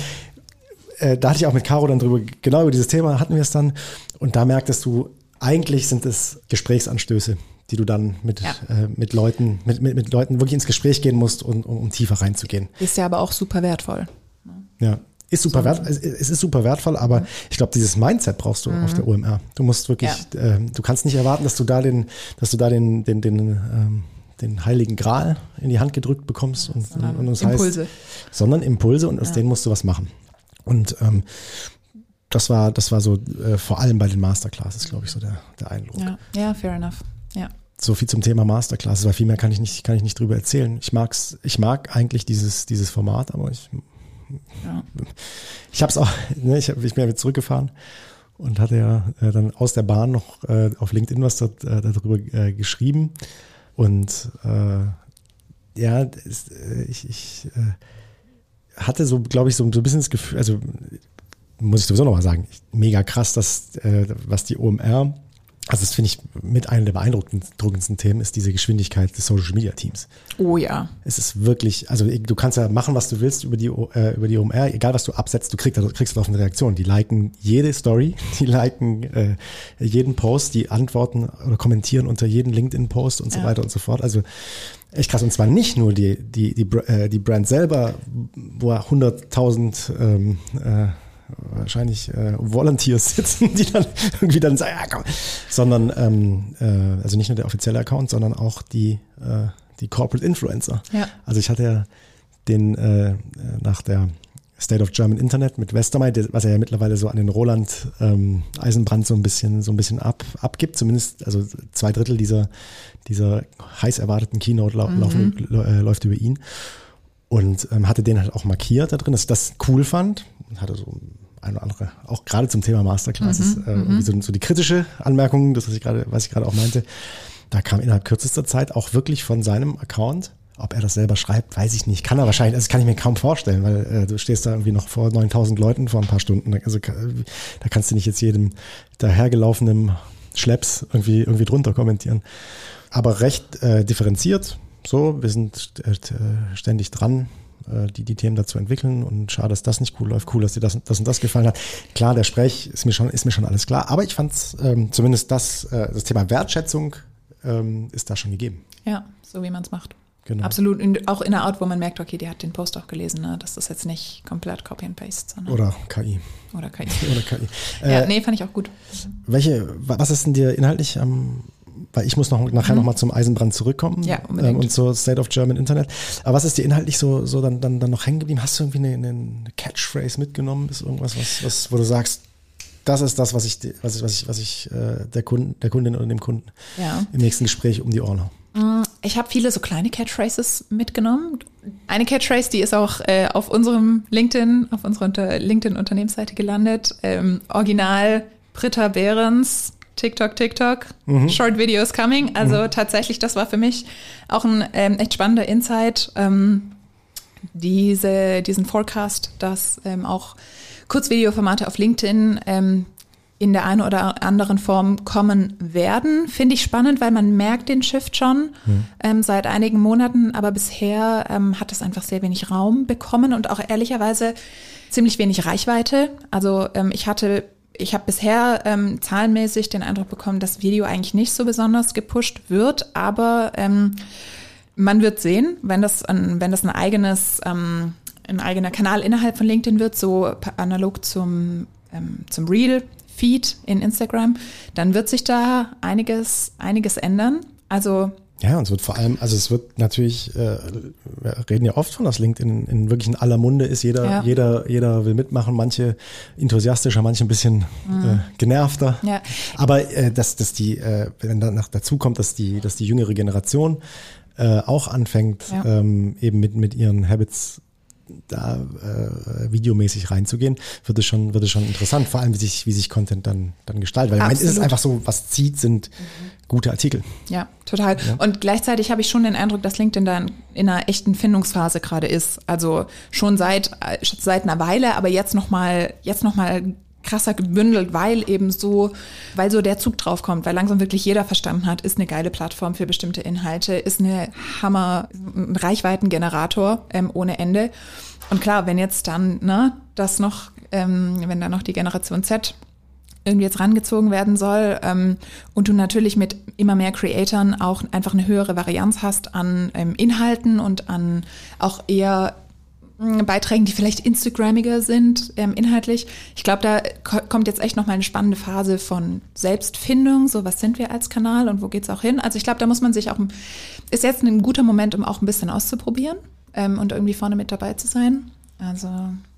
äh, da hatte ich auch mit Caro dann drüber, genau über dieses Thema hatten wir es dann, und da merktest du, eigentlich sind es Gesprächsanstöße, die du dann mit, ja. äh, mit Leuten, mit, mit, mit Leuten wirklich ins Gespräch gehen musst, um, um, um tiefer reinzugehen. Ist ja aber auch super wertvoll. Ja, ist super so. wert, es ist super wertvoll, aber mhm. ich glaube, dieses Mindset brauchst du mhm. auf der O M R. Du musst wirklich, ja. äh, du kannst nicht erwarten, dass du da den, dass du da den, den, den, ähm, den heiligen Gral in die Hand gedrückt bekommst und, sondern und, und das Impulse. Heißt, sondern Impulse, und aus ja. denen musst du was machen. Und ähm, das war, das war so äh, vor allem bei den Masterclasses, glaube ich, so der, der Eindruck. Ja. ja, fair enough. Ja. So viel zum Thema Masterclasses, weil viel mehr kann ich nicht, kann ich nicht drüber erzählen. Ich mag's, ich mag eigentlich dieses, dieses Format, aber ich, ja. ich habe es auch, ne, ich, hab, ich bin ja wieder zurückgefahren und hatte ja äh, dann aus der Bahn noch äh, auf LinkedIn was dort, äh, darüber äh, geschrieben, und äh, ja, ist, äh, ich, ich äh, hatte so, glaube ich, so, so ein bisschen das Gefühl, also muss ich sowieso nochmal sagen, mega krass, dass äh, was die O M R Also das finde ich mit einem der beeindruckendsten Themen ist diese Geschwindigkeit des Social Media Teams. Oh ja. Es ist wirklich, also du kannst ja machen, was du willst über die, äh, über die O M R, egal was du absetzt, du kriegst, du kriegst darauf eine Reaktion. Die liken jede Story, die liken äh, jeden Post, die antworten oder kommentieren unter jeden LinkedIn-Post und so ja. weiter und so fort. Also echt krass. Und zwar nicht nur die, die, die, äh, die Brand selber, wo hunderttausend ähm, äh, wahrscheinlich äh, Volunteers sitzen, die dann irgendwie dann sagen, ja, komm, sondern ähm, äh, also nicht nur der offizielle Account, sondern auch die äh, die Corporate Influencer. Ja. Also ich hatte ja den äh, nach der State of German Internet mit Westermeier, was er ja mittlerweile so an den Roland ähm, Eisenbrand so ein bisschen so ein bisschen ab abgibt, zumindest also zwei Drittel dieser dieser heiß erwarteten Keynote lau- mhm. laufen, äh, läuft über ihn. Und ähm, hatte den halt auch markiert da drin, dass ich das cool fand und hatte so ein oder andere, auch gerade zum Thema Masterclasses, mhm, äh, irgendwie so, so die kritische Anmerkung, das was ich gerade, was ich gerade auch meinte, da kam innerhalb kürzester Zeit auch wirklich von seinem Account, ob er das selber schreibt, weiß ich nicht, kann er wahrscheinlich, also das kann ich mir kaum vorstellen, weil äh, du stehst da irgendwie noch vor neuntausend Leuten vor ein paar Stunden, also da kannst du nicht jetzt jedem dahergelaufenen Schlepps irgendwie irgendwie drunter kommentieren, aber recht äh, differenziert. So, wir sind äh, ständig dran, äh, die die Themen dazu entwickeln und schade, dass das nicht cool läuft, cool, dass dir das, das und das gefallen hat. Klar, der Sprech ist mir schon ist mir schon alles klar, aber ich fand's ähm, zumindest das äh, das Thema Wertschätzung ähm, ist da schon gegeben. Ja, so wie man es macht. Genau. Absolut, und auch in der Art, wo man merkt, okay, die hat den Post auch gelesen, ne? Das ist jetzt nicht komplett Copy and Paste, sondern oder K I. Oder K I. Oder K I. Ja, äh, nee, fand ich auch gut. Welche, was ist denn dir inhaltlich am ähm, weil ich muss noch nachher mhm. noch mal zum Eisenbrand zurückkommen ja, unbedingt. ähm, und zur State of German Internet. Aber was ist dir inhaltlich so so dann dann dann noch hängen geblieben? Hast du irgendwie eine, eine Catchphrase mitgenommen? Ist irgendwas, was was wo du sagst, das ist das, was ich was ich was ich was ich äh, der Kunden der Kundin oder dem Kunden ja. im nächsten Gespräch um die Ohren hau? Ich habe viele so kleine Catchphrases mitgenommen. Eine Catchphrase, die ist auch äh, auf unserem LinkedIn, auf unserer LinkedIn-Unternehmensseite gelandet. Ähm, Original Britta Behrens. TikTok, TikTok, mhm. Short Videos coming. Also mhm. tatsächlich, das war für mich auch ein ähm, echt spannender Insight, ähm, diese, diesen Forecast, dass ähm, auch Kurzvideoformate auf LinkedIn ähm, in der einen oder anderen Form kommen werden. Finde ich spannend, weil man merkt den Shift schon mhm. ähm, seit einigen Monaten, aber bisher ähm, hat es einfach sehr wenig Raum bekommen und auch ehrlicherweise ziemlich wenig Reichweite. Also ähm, ich hatte Ich habe bisher ähm, zahlenmäßig den Eindruck bekommen, dass Video eigentlich nicht so besonders gepusht wird, aber ähm, man wird sehen, wenn das ein, wenn das ein eigenes, ähm, ein eigener Kanal innerhalb von LinkedIn wird, so analog zum, ähm, zum Reel-Feed in Instagram, dann wird sich da einiges, einiges ändern. Also ja, und es wird vor allem, also es wird natürlich, äh, wir reden ja oft von, dass LinkedIn in, in wirklich in aller Munde ist. Jeder, ja. jeder, jeder will mitmachen, manche enthusiastischer, manche ein bisschen mhm. äh, genervter. Ja. Aber äh, dass, dass die, äh, wenn dann noch dazu kommt, dass die, dass die jüngere Generation äh, auch anfängt, ja. ähm, eben mit, mit ihren Habits da äh, videomäßig reinzugehen, wird es schon, wird es schon interessant, vor allem wie sich, wie sich Content dann, dann gestaltet. Weil im Moment ist es einfach so, was zieht, sind mhm. gute Artikel. Ja, total. Ja. Und gleichzeitig habe ich schon den Eindruck, dass LinkedIn da in, in einer echten Findungsphase gerade ist. Also schon seit, seit einer Weile, aber jetzt nochmal, jetzt noch mal krasser gebündelt, weil eben so, weil so der Zug drauf kommt, weil langsam wirklich jeder verstanden hat, ist eine geile Plattform für bestimmte Inhalte, ist eine Hammer, ein Reichweitengenerator ähm, ohne Ende. Und klar, wenn jetzt dann, ne, das noch, ähm, wenn da noch die Generation Z irgendwie jetzt rangezogen werden soll ähm, und du natürlich mit immer mehr Creatoren auch einfach eine höhere Varianz hast an ähm, Inhalten und an auch eher Beiträgen, die vielleicht instagrammiger sind, ähm, inhaltlich. Ich glaube, da ko- kommt jetzt echt nochmal eine spannende Phase von Selbstfindung, so was sind wir als Kanal und wo geht's auch hin. Also ich glaube, da muss man sich auch, ist jetzt ein guter Moment, um auch ein bisschen auszuprobieren ähm, und irgendwie vorne mit dabei zu sein. Also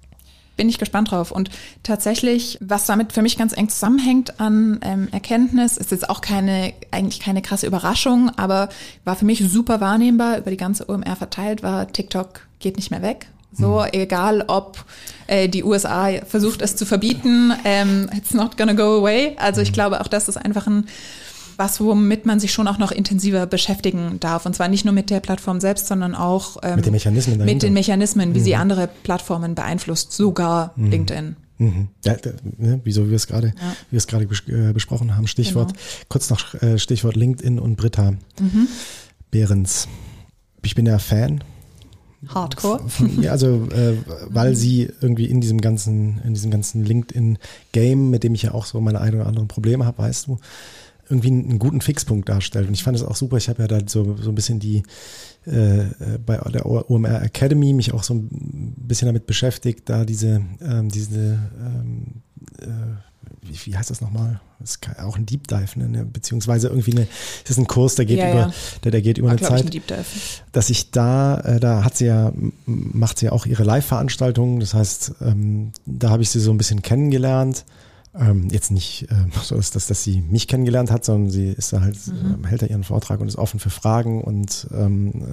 bin ich gespannt drauf. Und tatsächlich, was damit für mich ganz eng zusammenhängt an ähm, Erkenntnis, ist jetzt auch keine, eigentlich keine krasse Überraschung, aber war für mich super wahrnehmbar, über die ganze O M R verteilt war, TikTok geht nicht mehr weg. So, mhm. egal ob äh, die U S A versucht es zu verbieten, ähm, it's not gonna go away. Also ich glaube, auch das ist einfach ein was, womit man sich schon auch noch intensiver beschäftigen darf. Und zwar nicht nur mit der Plattform selbst, sondern auch ähm, mit den Mechanismen dahinter. Mit den Mechanismen, wie mhm. sie andere Plattformen beeinflusst, sogar mhm. LinkedIn. Mhm. Ja, da, ne, wieso wir es gerade, ja. wie wir es gerade bes- äh, besprochen haben. Stichwort, genau. kurz noch äh, Stichwort LinkedIn und Britta mhm. Behrens. Ich bin ja Fan. Hardcore. Von, ja, also äh, weil sie irgendwie in diesem ganzen, in diesem ganzen LinkedIn-Game, mit dem ich ja auch so meine ein oder anderen Probleme habe, weißt du, irgendwie einen guten Fixpunkt darstellt. Und ich fand es auch super. Ich habe ja da so, so ein bisschen die äh, bei der O M R Academy mich auch so ein bisschen damit beschäftigt, da diese, ähm, diese ähm, äh, wie, wie heißt das nochmal? Das ist auch ein Deep Dive, ne? Beziehungsweise irgendwie eine, das ist ein Kurs, der geht ja, über, ja. Der, der geht über War, eine Zeit, ich, ein Deep Dive. Dass ich da, äh, da hat sie ja, macht sie ja auch ihre Live-Veranstaltungen. Das heißt, ähm, da habe ich sie so ein bisschen kennengelernt. Ähm, jetzt nicht ähm, so, dass, dass, dass sie mich kennengelernt hat, sondern sie ist da halt, mhm. äh, hält da ihren Vortrag und ist offen für Fragen und ähm,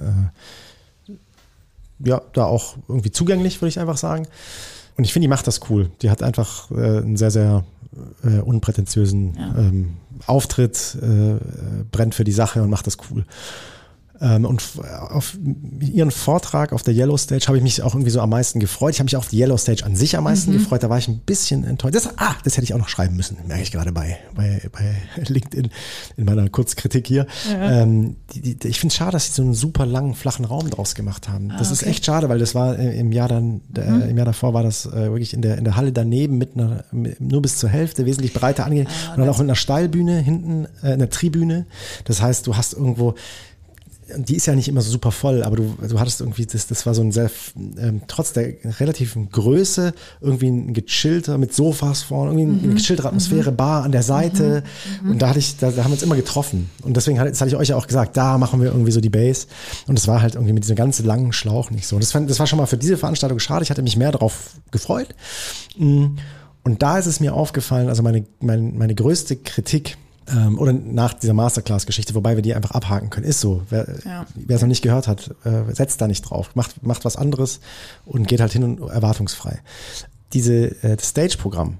äh, ja, da auch irgendwie zugänglich, würde ich einfach sagen. Und ich finde, die macht das cool. Die hat einfach äh, einen sehr, sehr äh, unprätentiösen ja. ähm, Auftritt, äh, brennt für die Sache und macht das cool. Ähm, und auf ihren Vortrag auf der Yellow Stage habe ich mich auch irgendwie so am meisten gefreut. Ich habe mich auch auf die Yellow Stage an sich am meisten mhm. gefreut. Da war ich ein bisschen enttäuscht. Das, ah, das hätte ich auch noch schreiben müssen, merke ich gerade bei, bei, bei LinkedIn in meiner Kurzkritik hier. Ja. Ähm, die, die, ich finde es schade, dass sie so einen super langen, flachen Raum draus gemacht haben. Ah, das okay. ist echt schade, weil das war im Jahr dann, mhm. äh, im Jahr davor war das äh, wirklich in der, in der Halle daneben mit einer, mit, nur bis zur Hälfte, wesentlich breiter angeht. Ah, und dann auch mit einer Steilbühne hinten, äh, einer Tribüne. Das heißt, du hast irgendwo, die ist ja nicht immer so super voll, aber du, du hattest irgendwie, das, das war so ein sehr, ähm, trotz der relativen Größe, irgendwie ein gechillter, mit Sofas vorne, irgendwie mhm. eine gechillte Atmosphäre, mhm. Bar an der Seite. Mhm. Und da hatte ich, da, da haben wir uns immer getroffen. Und deswegen hatte, das hatte ich euch ja auch gesagt, da machen wir irgendwie so die Base. Und es war halt irgendwie mit diesem ganz langen Schlauch nicht so. Und das, fand, das war schon mal für diese Veranstaltung schade. Ich hatte mich mehr darauf gefreut. Und da ist es mir aufgefallen, also meine, meine, meine größte Kritik, oder nach dieser Masterclass-Geschichte, wobei wir die einfach abhaken können, ist so. Wer ja. es noch nicht gehört hat, äh, setzt da nicht drauf, macht, macht was anderes und geht halt hin und erwartungsfrei. Diese, äh, das Stage-Programm,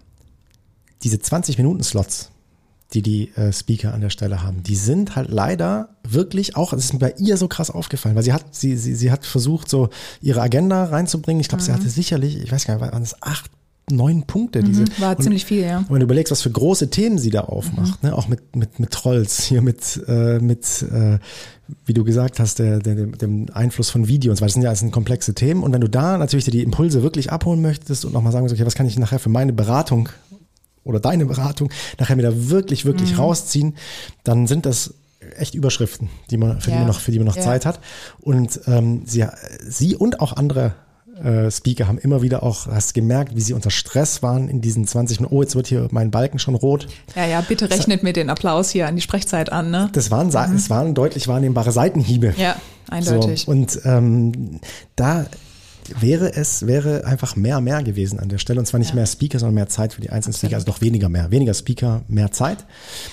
diese zwanzig-Minuten-Slots, die die äh, Speaker an der Stelle haben, die sind halt leider wirklich auch, es ist mir bei ihr so krass aufgefallen, weil sie hat, sie, sie, sie hat versucht, so ihre Agenda reinzubringen. Ich glaube, mhm. sie hatte sicherlich, ich weiß gar nicht, waren es acht neun Punkte. Diese, mhm, war und, ziemlich viel, ja. Und wenn du überlegst, was für große Themen sie da aufmacht, mhm. ne, auch mit, mit, mit Trolls, hier mit, äh, mit äh, wie du gesagt hast, der, der, dem Einfluss von Videos, weil das sind ja alles komplexe Themen. Und wenn du da natürlich dir die Impulse wirklich abholen möchtest und nochmal sagen willst, okay, was kann ich nachher für meine Beratung oder deine Beratung nachher mir da wirklich, wirklich mhm. rausziehen, dann sind das echt Überschriften, die man, für ja. die man noch, für die man noch ja. Zeit hat. Und ähm, sie, sie und auch andere Speaker haben immer wieder auch, hast gemerkt, wie sie unter Stress waren in diesen zwanzig Minuten. Oh, jetzt wird hier mein Balken schon rot. Ja, ja, bitte rechnet mir den Applaus hier an die Sprechzeit an, ne? Das waren, mhm. das waren deutlich wahrnehmbare Seitenhiebe. Ja, eindeutig. So, und ähm, da wäre es, wäre einfach mehr, mehr gewesen an der Stelle. Und zwar nicht ja. mehr Speaker, sondern mehr Zeit für die einzelnen Speaker. Also doch weniger mehr. Weniger Speaker, mehr Zeit.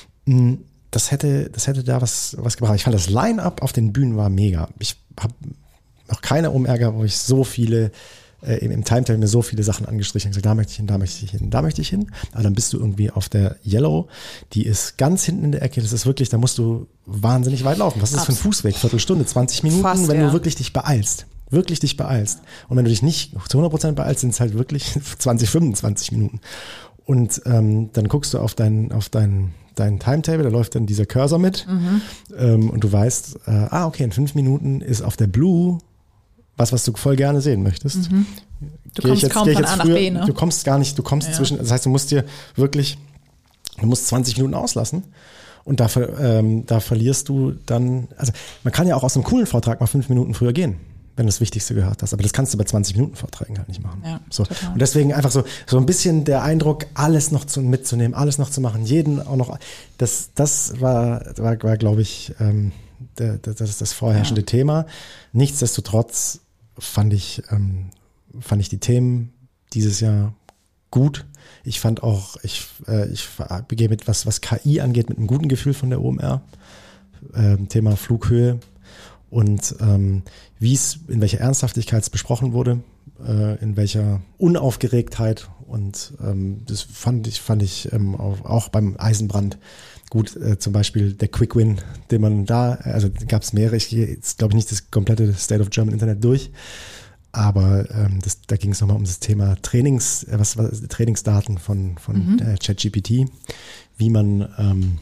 Das hätte, das hätte da was, was gebracht. Ich fand das Line-Up auf den Bühnen war mega. Ich habe noch keine Umärger, wo ich so viele, äh, im, im Timetable mir so viele Sachen angestrichen habe, gesagt, da möchte ich hin, da möchte ich hin, da möchte ich hin. Aber dann bist du irgendwie auf der Yellow, die ist ganz hinten in der Ecke, das ist wirklich, da musst du wahnsinnig weit laufen. Was ist das für ein Fußweg? Viertelstunde, zwanzig Minuten, Fast, wenn ja. du wirklich dich beeilst. Wirklich dich beeilst. Und wenn du dich nicht zu hundert Prozent beeilst, sind es halt wirklich zwanzig, fünfundzwanzig Minuten. Und ähm, dann guckst du auf dein, auf dein, dein Timetable, da läuft dann dieser Cursor mit mhm. ähm, und du weißt, äh, ah, okay, in fünf Minuten ist auf der Blue was, was du voll gerne sehen möchtest. Mhm. Du geh kommst jetzt, kaum von A nach früher, B, ne? Du kommst gar nicht, du kommst ja. zwischen, das heißt, du musst dir wirklich, du musst zwanzig Minuten auslassen und da, ähm, da verlierst du dann, also man kann ja auch aus einem coolen Vortrag mal fünf Minuten früher gehen, wenn du das Wichtigste gehört hast, aber das kannst du bei zwanzig Minuten Vorträgen halt nicht machen. Ja, so. Total. Und deswegen einfach so, so ein bisschen der Eindruck, alles noch zu, mitzunehmen, alles noch zu machen, jeden auch noch, das, das war, war, war glaube ich, ähm, der, das ist das vorherrschende ja. Thema. Nichtsdestotrotz fand ich, ähm, fand ich die Themen dieses Jahr gut. Ich fand auch, ich, äh, ich begehe mit was, was K I angeht, mit einem guten Gefühl von der O M R. Ähm, Thema Flughöhe und ähm, wie es, in welcher Ernsthaftigkeit es besprochen wurde, äh, in welcher Unaufgeregtheit und ähm, das fand ich, fand ich ähm, auch, auch beim Eisenbrand gut, äh, zum Beispiel der Quick Win, den man da, also gab es mehrere, ich gehe jetzt glaube ich nicht das komplette State of German Internet durch, Aber ähm, das, da ging es nochmal um das Thema Trainings, äh, was, was Trainingsdaten von, von mhm. äh, ChatGPT, wie man ähm,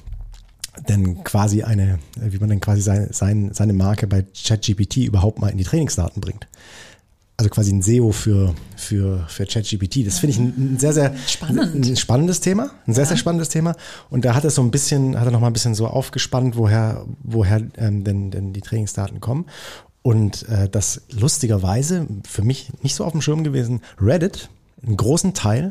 denn quasi eine, wie man denn quasi sein, sein, seine Marke bei ChatGPT überhaupt mal in die Trainingsdaten bringt. Also quasi ein S E O für, für, für ChatGPT. Das finde ich ein, ein sehr, sehr Spannend. ein spannendes Thema. Ein sehr, ja. sehr spannendes Thema. Und da hat er so ein bisschen, hat er noch mal ein bisschen so aufgespannt, woher, woher ähm, denn, denn die Trainingsdaten kommen. Und äh, das lustigerweise, für mich nicht so auf dem Schirm gewesen, Reddit einen großen Teil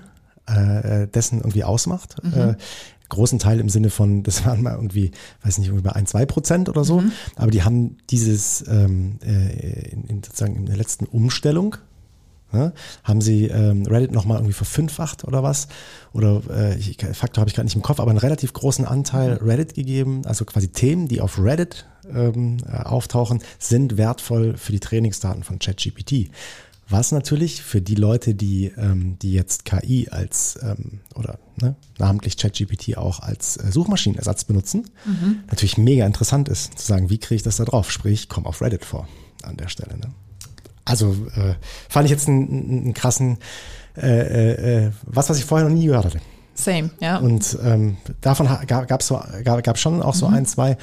äh, dessen irgendwie ausmacht. Mhm. Äh, großen Teil im Sinne von, das waren mal irgendwie, weiß nicht, über ein, zwei Prozent oder so, mhm. aber die haben dieses ähm, äh, in, in, sozusagen in der letzten Umstellung, ja, haben sie ähm, Reddit nochmal irgendwie verfünffacht oder was, oder äh, ich, Faktor habe ich gerade nicht im Kopf, aber einen relativ großen Anteil Reddit gegeben, also quasi Themen, die auf Reddit ähm, auftauchen, sind wertvoll für die Trainingsdaten von ChatGPT. Was natürlich für die Leute, die ähm, die jetzt K I als ähm, oder ne, namentlich ChatGPT auch als äh, Suchmaschinenersatz benutzen, mhm. natürlich mega interessant ist, zu sagen, wie kriege ich das da drauf? Sprich, komm auf Reddit vor an der Stelle. Ne? Also äh, fand ich jetzt einen, einen krassen, äh, äh, was, was ich vorher noch nie gehört hatte. Same, ja. Und ähm, davon gab es so, gab, gab schon auch so mhm. ein, zwei.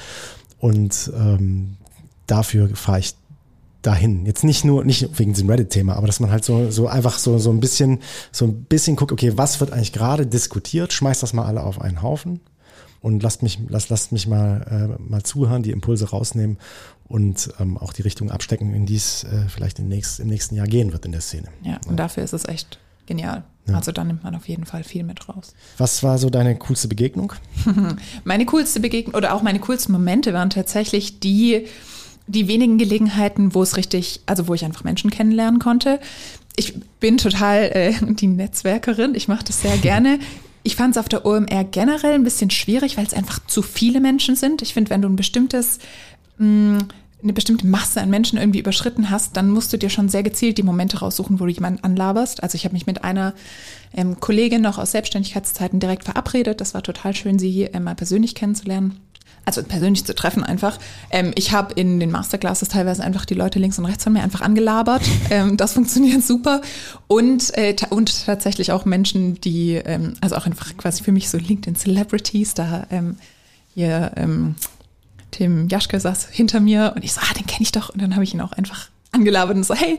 Und ähm, dafür fahre ich dahin. Jetzt nicht nur, nicht wegen diesem Reddit-Thema, aber dass man halt so, so einfach so, so ein bisschen, so ein bisschen guckt, okay, was wird eigentlich gerade diskutiert? Schmeißt das mal alle auf einen Haufen und lasst mich, lasst, lasst mich mal, äh, mal zuhören, die Impulse rausnehmen und ähm, auch die Richtung abstecken, in die es äh, vielleicht im nächsten, im nächsten Jahr gehen wird in der Szene. Ja, und ja. dafür ist es echt genial. Ja. Also da nimmt man auf jeden Fall viel mit raus. Was war so deine coolste Begegnung? Meine coolste Begegnung oder auch meine coolsten Momente waren tatsächlich die, die wenigen Gelegenheiten, wo es richtig, also wo ich einfach Menschen kennenlernen konnte. Ich bin total äh, die Netzwerkerin, ich mache das sehr gerne. Ich fand es auf der O M R generell ein bisschen schwierig, weil es einfach zu viele Menschen sind. Ich finde, wenn du ein bestimmtes, mh, eine bestimmte Masse an Menschen irgendwie überschritten hast, dann musst du dir schon sehr gezielt die Momente raussuchen, wo du jemanden anlaberst. Also ich habe mich mit einer ähm, Kollegin noch aus Selbstständigkeitszeiten direkt verabredet. Das war total schön, sie äh, mal persönlich kennenzulernen. Also persönlich zu treffen einfach. Ähm, ich habe in den Masterclasses teilweise einfach die Leute links und rechts von mir einfach angelabert. Ähm, das funktioniert super. Und, äh, ta- und tatsächlich auch Menschen, die, ähm, also auch einfach quasi für mich so LinkedIn-Celebrities, da ähm, hier ähm, Tim Jaschke saß hinter mir und ich so, ah, den kenne ich doch. Und dann habe ich ihn auch einfach angelabert und so, hey,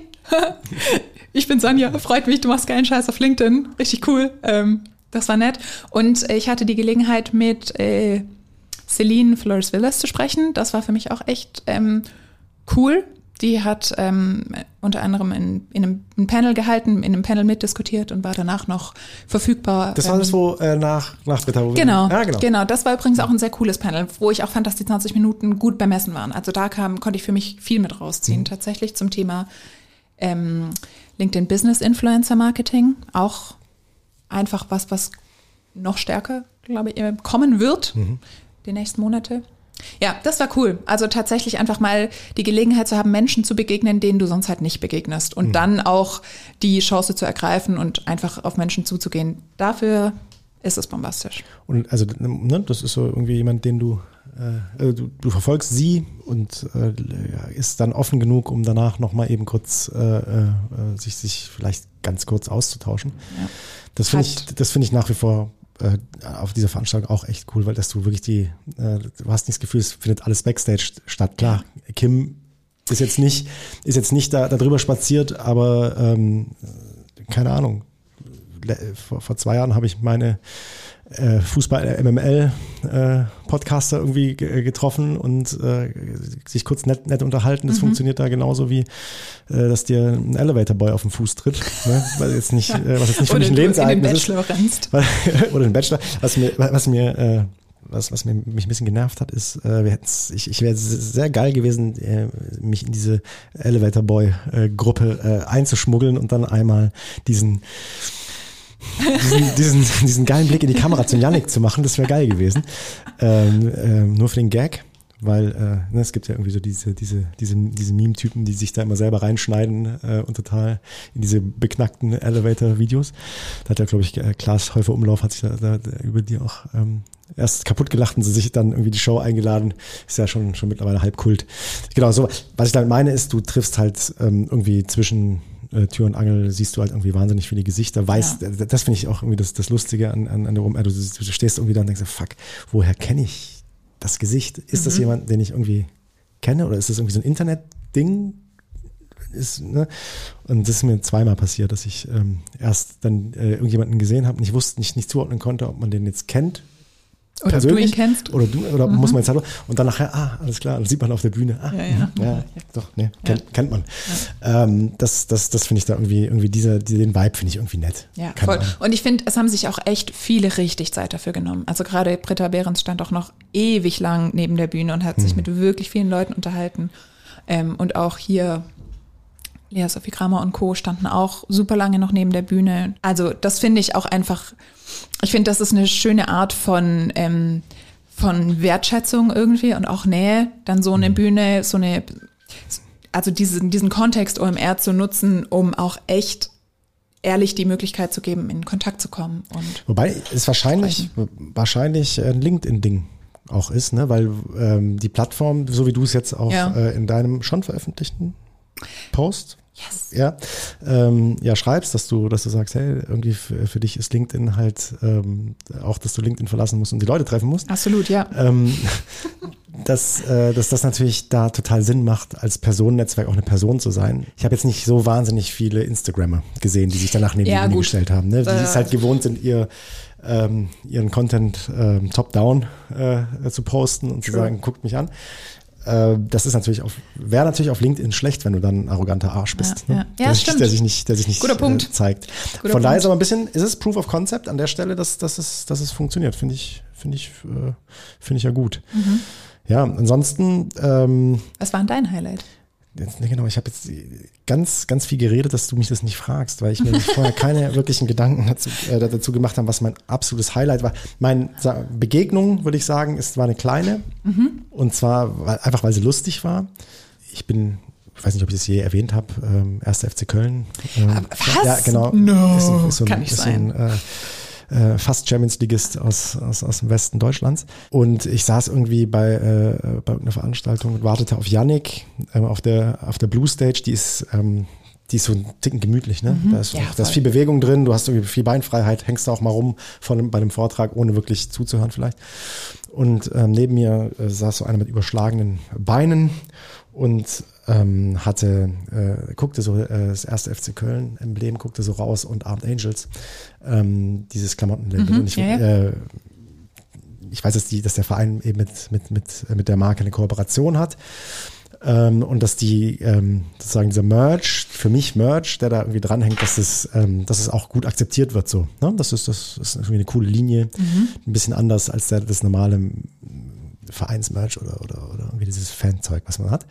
ich bin Sonja, freut mich, du machst geilen Scheiß auf LinkedIn, richtig cool. Ähm, das war nett. Und äh, ich hatte die Gelegenheit mit äh, Celine Flores-Villas zu sprechen. Das war für mich auch echt ähm, cool. Die hat ähm, unter anderem in, in einem ein Panel gehalten, in einem Panel mitdiskutiert und war danach noch verfügbar. Das war ähm, das, wo äh, nach, nach Beethoven. Genau, ja, genau, genau. Das war übrigens auch ein sehr cooles Panel, wo ich auch fand, dass die zwanzig Minuten gut bemessen waren. Also da kam, konnte ich für mich viel mit rausziehen, mhm. tatsächlich zum Thema ähm, LinkedIn Business Influencer Marketing. Auch einfach was, was noch stärker, glaube ich, kommen wird. Mhm. Die nächsten Monate. Ja, das war cool. Also tatsächlich einfach mal die Gelegenheit zu haben, Menschen zu begegnen, denen du sonst halt nicht begegnest. Und mhm. dann auch die Chance zu ergreifen und einfach auf Menschen zuzugehen. Dafür ist es bombastisch. Und also, ne, das ist so irgendwie jemand, den du, äh, du, du verfolgst sie und äh, ist dann offen genug, um danach nochmal eben kurz äh, äh, sich, sich vielleicht ganz kurz auszutauschen. Ja. Das finde ich, das finde ich nach wie vor auf dieser Veranstaltung auch echt cool, weil dass du wirklich die, äh, du hast nicht das Gefühl, es findet alles Backstage statt. Klar, Kim ist jetzt nicht, ist jetzt nicht da, da drüber spaziert, aber ähm, keine Ahnung. Vor, vor zwei Jahren habe ich meine äh, Fußball-M M L-Podcaster äh, irgendwie g- getroffen und äh, sich kurz nett, nett unterhalten. Das mhm. funktioniert da genauso wie, äh, dass dir ein Elevator-Boy auf den Fuß tritt. Ne? Weil jetzt nicht, äh, was jetzt nicht für mich ein Lebensereignis ist. Oder den Bachelor. Was mir, was mir, äh, was, was mir, mich ein bisschen genervt hat, ist, äh, wir hätten's, ich, ich wäre sehr geil gewesen, äh, mich in diese Elevator-Boy-Gruppe äh, einzuschmuggeln und dann einmal diesen Diesen, diesen, diesen geilen Blick in die Kamera zum Yannick zu machen, das wäre geil gewesen. Ähm, ähm, nur für den Gag, weil äh, ne, es gibt ja irgendwie so diese, diese, diese, diese Meme-Typen, die sich da immer selber reinschneiden äh, und total in diese beknackten Elevator-Videos. Da hat ja, glaube ich, Klaas Häufer Umlauf hat sich da, da über die auch ähm, erst kaputt gelacht und sie sich dann irgendwie die Show eingeladen. Ist ja schon, schon mittlerweile halb Kult. Genau, so. Was ich damit meine ist, du triffst halt ähm, irgendwie zwischen äh, Tür und Angel siehst du halt irgendwie wahnsinnig viele Gesichter, weißt, ja. das, das finde ich auch irgendwie das, das Lustige an, an, an der Rum, also du, du stehst irgendwie da und denkst, fuck, woher kenne ich das Gesicht? Ist mhm. das jemand, den ich irgendwie kenne oder ist das irgendwie so ein Internet-Ding? Ist, ne? Und das ist mir zweimal passiert, dass ich ähm, erst dann äh, irgendjemanden gesehen habe und ich wusste, nicht, nicht zuordnen konnte, ob man den jetzt kennt. Oder du ihn kennst. Oder du, oder mhm. muss man jetzt hallo. Und dann nachher, ah, alles klar, dann sieht man auf der Bühne. Ah, ja, ja. ja, ja doch, nee, kennt, ja. kennt man. Ja. Ähm, das das, das finde ich da irgendwie, irgendwie dieser, den Vibe finde ich irgendwie nett. Ja, Keine voll. Ahnung. Und ich finde, es haben sich auch echt viele richtig Zeit dafür genommen. Also gerade Britta Behrens stand auch noch ewig lang neben der Bühne und hat sich mhm. mit wirklich vielen Leuten unterhalten. Ähm, und auch hier Lea Sophie Kramer und Co. standen auch super lange noch neben der Bühne. Also das finde ich auch einfach, ich finde, das ist eine schöne Art von, ähm, von Wertschätzung irgendwie und auch Nähe, dann so eine Bühne, so eine, also diesen, diesen Kontext O M R zu nutzen, um auch echt ehrlich die Möglichkeit zu geben, in Kontakt zu kommen. Und Wobei es wahrscheinlich, wahrscheinlich ein LinkedIn-Ding auch ist, ne? Weil ähm, die Plattform, so wie du es jetzt auch ja. äh, in deinem schon veröffentlichten Post Yes. Ja, ähm, ja, schreibst, dass du, dass du sagst, hey, irgendwie für, für dich ist LinkedIn halt ähm, auch, dass du LinkedIn verlassen musst und die Leute treffen musst. Absolut, ja. Ähm, dass, äh, dass das natürlich da total Sinn macht, als Personennetzwerk auch eine Person zu sein. Ich habe jetzt nicht so wahnsinnig viele Instagrammer gesehen, die sich danach neben ja, die Bühne gestellt haben, ne? Die äh, es halt gewohnt sind, ihr ähm, ihren Content ähm, top-down äh, zu posten und True. Zu sagen, guckt mich an. Das ist natürlich auf, wäre natürlich auf LinkedIn schlecht, wenn du dann ein arroganter Arsch bist, ja, ne? ja. Ja, der, stimmt. der sich nicht, der sich nicht Guter Punkt. Äh, zeigt. Guter Von daher Punkt. ist aber ein bisschen, ist es Proof of Concept an der Stelle, dass, dass es, dass es funktioniert, finde ich, finde ich, äh, finde ich ja gut. Mhm. Ja, ansonsten. Ähm, Was war denn dein Highlight? Jetzt, ne, genau, ich habe jetzt ganz, ganz viel geredet, dass du mich das nicht fragst, weil ich mir vorher keine wirklichen Gedanken dazu, äh, dazu gemacht habe, was mein absolutes Highlight war. Meine Begegnung, würde ich sagen, ist, war eine kleine. Mhm. Und zwar weil, einfach, weil sie lustig war. Ich bin, ich weiß nicht, ob ich das je erwähnt habe, ähm, erster F C Köln. Ähm, was? Ja, genau. No, ist ein, ist so ein, kann nicht ist sein. So ein, äh, Äh, fast Champions-Ligist aus, aus, aus dem Westen Deutschlands. Und ich saß irgendwie bei, äh, bei einer Veranstaltung und wartete auf Yannick äh, auf der, auf der Blue Stage. Die ist, ähm, die ist so ein Ticken gemütlich, ne? Mhm. Da ist, Ja, da ist viel Bewegung drin, du hast irgendwie viel Beinfreiheit, hängst da auch mal rum von, bei einem Vortrag, ohne wirklich zuzuhören vielleicht. Und ähm, neben mir äh, saß so einer mit überschlagenen Beinen und ähm, hatte, äh, guckte so äh, das erste F C Köln Emblem, guckte so raus und Armed Angels, ähm, dieses Klamottenlabel. Mhm, und ich, ja, ja. Äh, ich weiß, dass, die, dass der Verein eben mit, mit, mit, mit der Marke eine Kooperation hat. Ähm, und dass die ähm, sozusagen dieser Merch, für mich Merch, der da irgendwie dranhängt, dass es, ähm, dass es auch gut akzeptiert wird so. Ne? Das ist, das ist irgendwie eine coole Linie, mhm. ein bisschen anders als der, das normale Vereinsmerch oder, oder, oder irgendwie dieses Fanzeug, was man hat.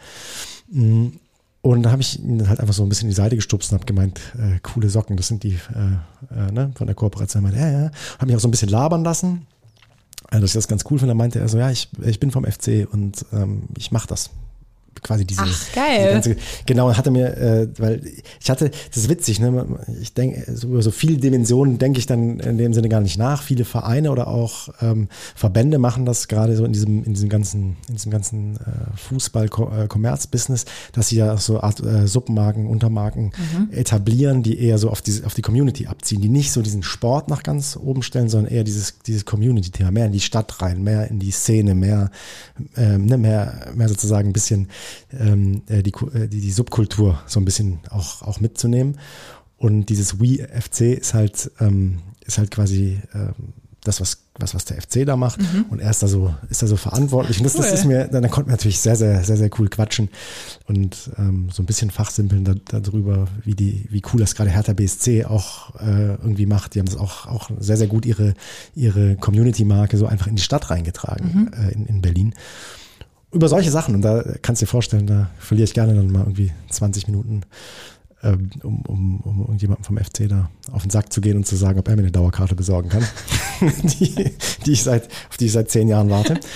Und da habe ich ihn halt einfach so ein bisschen in die Seite gestupst und habe gemeint, äh, coole Socken, das sind die äh, äh, ne, von der Kooperation. Ich meinte, ja, ja. Habe mich auch so ein bisschen labern lassen, äh, dass ich das ganz cool finde. Da meinte er so, ja, ich, ich bin vom F C und ähm, ich mache das. Quasi diese, Ach, geil. diese ganze, genau, und hatte mir, äh, weil ich hatte, das ist witzig, ne? Ich denke, so über so viele Dimensionen denke ich dann in dem Sinne gar nicht nach. Viele Vereine oder auch ähm, Verbände machen das gerade so in diesem, in diesem ganzen, in diesem ganzen äh, Fußball-Kommerz-Business, dass sie ja so Art äh, Submarken, Untermarken mhm. etablieren, die eher so auf die, auf die Community abziehen, die nicht so diesen Sport nach ganz oben stellen, sondern eher dieses, dieses Community-Thema, mehr in die Stadt rein, mehr in die Szene, mehr, ähm, ne, mehr, mehr sozusagen ein bisschen Ähm, die, die, die Subkultur so ein bisschen auch, auch mitzunehmen. Und dieses We F C ist halt, ähm, ist halt quasi ähm, das, was, was, was der F C da macht. Mhm. Und er ist da so, ist da so verantwortlich. Und das, cool. das ist mir, dann konnten wir natürlich sehr, sehr, sehr, sehr cool quatschen und ähm, so ein bisschen fachsimpeln da, darüber, wie die, wie cool das gerade Hertha B S C auch äh, irgendwie macht. Die haben das auch, auch sehr, sehr gut ihre, ihre Community-Marke so einfach in die Stadt reingetragen, mhm. äh, in, in Berlin. Über solche Sachen, und da kannst du dir vorstellen, da verliere ich gerne dann mal irgendwie zwanzig Minuten, ähm, um, um, um irgendjemandem vom F C da auf den Sack zu gehen und zu sagen, ob er mir eine Dauerkarte besorgen kann, die, die ich seit, auf die ich seit zehn Jahren warte.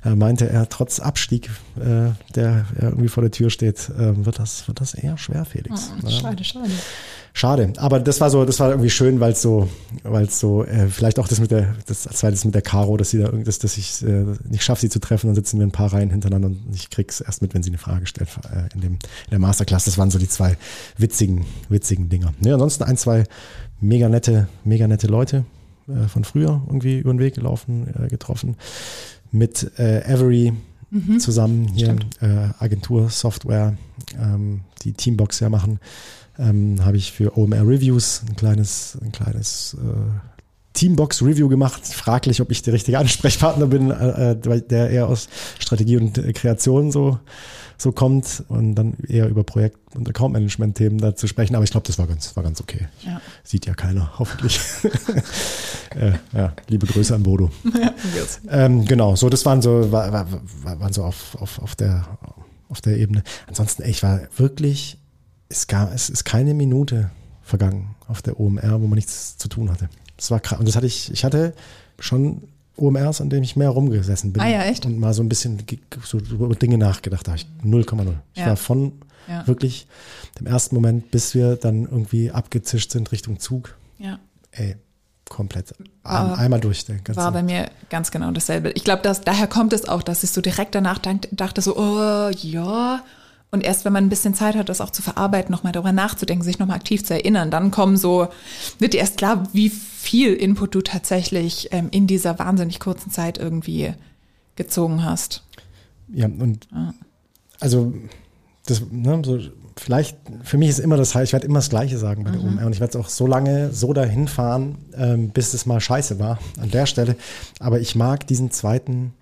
äh, meinte er, trotz Abstieg, äh, der ja irgendwie vor der Tür steht, äh, wird das, wird das eher schwer, Felix. Oh, schade, schade. Schade, aber das war so, das war irgendwie schön, weil es so, weil es so, äh, vielleicht auch das mit der, das zweites mit der Caro, dass sie da irgendwas, dass ich äh, nicht schaffe, sie zu treffen, dann sitzen wir ein paar Reihen hintereinander und ich krieg's erst mit, wenn sie eine Frage stellt äh, in dem in der Masterclass. Das waren so die zwei witzigen, witzigen Dinger. Ja, ansonsten ein, zwei mega nette, mega nette Leute äh, von früher irgendwie über den Weg gelaufen, äh, getroffen. Mit äh, Avery mhm. zusammen hier, äh, Agentur, Software, ähm, die Teambox ja machen. Ähm, habe ich für O M R Reviews ein kleines, ein kleines äh, Teambox-Review gemacht. Fraglich, ob ich der richtige Ansprechpartner bin, äh, der eher aus Strategie und äh, Kreation so, so kommt und dann eher über Projekt- und Account-Management-Themen da zu sprechen. Aber ich glaube, das war ganz, war ganz okay. Ja. Sieht ja keiner, hoffentlich. äh, ja, liebe Grüße an Bodo. Ja, yes. ähm, genau, so das waren so, war, war, waren so auf, auf, auf der, auf der Ebene. Ansonsten, ey, ich war wirklich Es, gab, es ist keine Minute vergangen auf der O M R, wo man nichts zu tun hatte. Das war krass. Und das hatte ich, ich hatte schon O M Rs, an denen ich mehr rumgesessen bin. Ah ja, echt? Und mal so ein bisschen so über Dinge nachgedacht. Da habe ich null Komma null. Ich ja. war von ja. wirklich dem ersten Moment, bis wir dann irgendwie abgezischt sind Richtung Zug. Ja. Ey, komplett. War, einmal durch. Der ganze war bei mir ganz genau dasselbe. Ich glaube, dass daher kommt es auch, dass ich so direkt danach dachte so, oh ja. Und erst wenn man ein bisschen Zeit hat, das auch zu verarbeiten, nochmal darüber nachzudenken, sich nochmal aktiv zu erinnern, dann kommen so, wird dir erst klar, wie viel Input du tatsächlich ähm, in dieser wahnsinnig kurzen Zeit irgendwie gezogen hast. Ja, und ja. also das, ne, so vielleicht, für mich ist immer das, ich werde immer das Gleiche sagen bei der mhm. O M R und ich werde es auch so lange so dahin fahren, ähm, bis es mal scheiße war an der Stelle. Aber ich mag diesen zweiten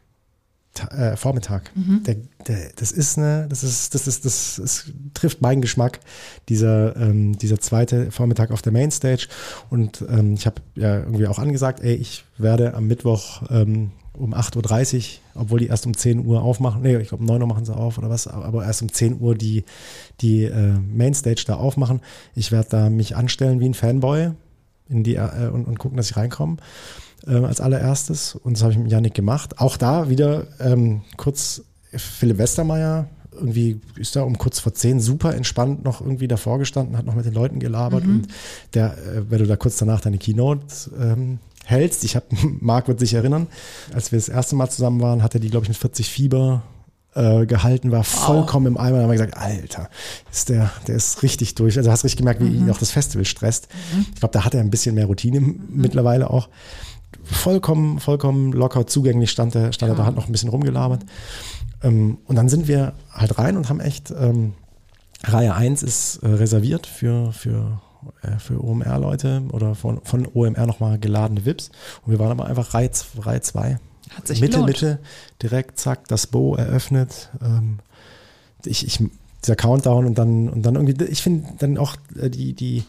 Äh, Vormittag. Mhm. Der, der, das ist eine, das ist, das ist, das, das trifft meinen Geschmack, dieser, ähm, dieser zweite Vormittag auf der Mainstage. Und ähm, ich habe ja irgendwie auch angesagt, ey, ich werde am Mittwoch ähm, um acht Uhr dreißig, obwohl die erst um zehn Uhr aufmachen, nee, ich glaube um neun Uhr machen sie auf oder was, aber erst um zehn Uhr die, die äh, Mainstage da aufmachen. Ich werde da mich anstellen wie ein Fanboy in die äh, und, und gucken, dass ich reinkomme. Ähm, als allererstes. Und das habe ich mit Yannick gemacht. Auch da wieder ähm, kurz Philipp Westermeier, irgendwie ist da um kurz vor zehn super entspannt noch irgendwie davor gestanden, hat noch mit den Leuten gelabert. Mhm. Und der, äh, wenn du da kurz danach deine Keynote ähm, hältst, ich habe, Marc wird sich erinnern, als wir das erste Mal zusammen waren, hat er die, glaube ich, mit vierzig Fieber äh, gehalten, war vollkommen wow. im Eimer. Da haben wir gesagt, Alter, ist der, der ist richtig durch. Also hast richtig gemerkt, wie mhm. ihn auch das Festival stresst. Mhm. Ich glaube, da hat er ein bisschen mehr Routine mhm. mittlerweile auch. Vollkommen, vollkommen locker zugänglich stand er, stand ja. er da, hat noch ein bisschen rumgelabert. Ähm, und dann sind wir halt rein und haben echt, ähm, Reihe eins ist äh, reserviert für, für, äh, für O M R-Leute oder von, von O M R nochmal geladene V I Ps. Und wir waren aber einfach Reihe, Reihe zwei. Hat sich Mitte, gelohnt. Mitte, direkt, zack, das Bo eröffnet. Ähm, ich, ich, dieser Countdown und dann, und dann irgendwie, ich finde dann auch äh, die, die,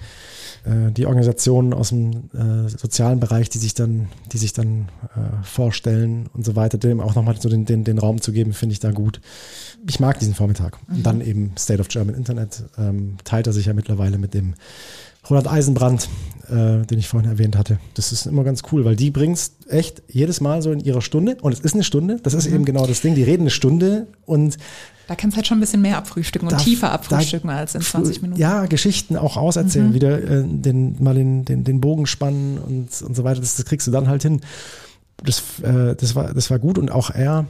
die Organisationen aus dem äh, sozialen Bereich, die sich dann, die sich dann äh, vorstellen und so weiter, dem auch nochmal so den, den, den Raum zu geben, finde ich da gut. Ich mag diesen Vormittag. Mhm. Und dann eben State of German Internet, ähm, teilt er sich ja mittlerweile mit dem Roland Eisenbrand, äh, den ich vorhin erwähnt hatte. Das ist immer ganz cool, weil die bringst echt jedes Mal so in ihrer Stunde, und es ist eine Stunde, das ist mhm. eben genau das Ding, die reden eine Stunde und da kannst du halt schon ein bisschen mehr abfrühstücken und da, tiefer abfrühstücken da, als in zwanzig Minuten. Ja, Geschichten auch auserzählen, mhm. wieder äh, den, mal den, den, den Bogen spannen und, und so weiter. Das, das kriegst du dann halt hin. Das, äh, das, war, das war gut und auch er,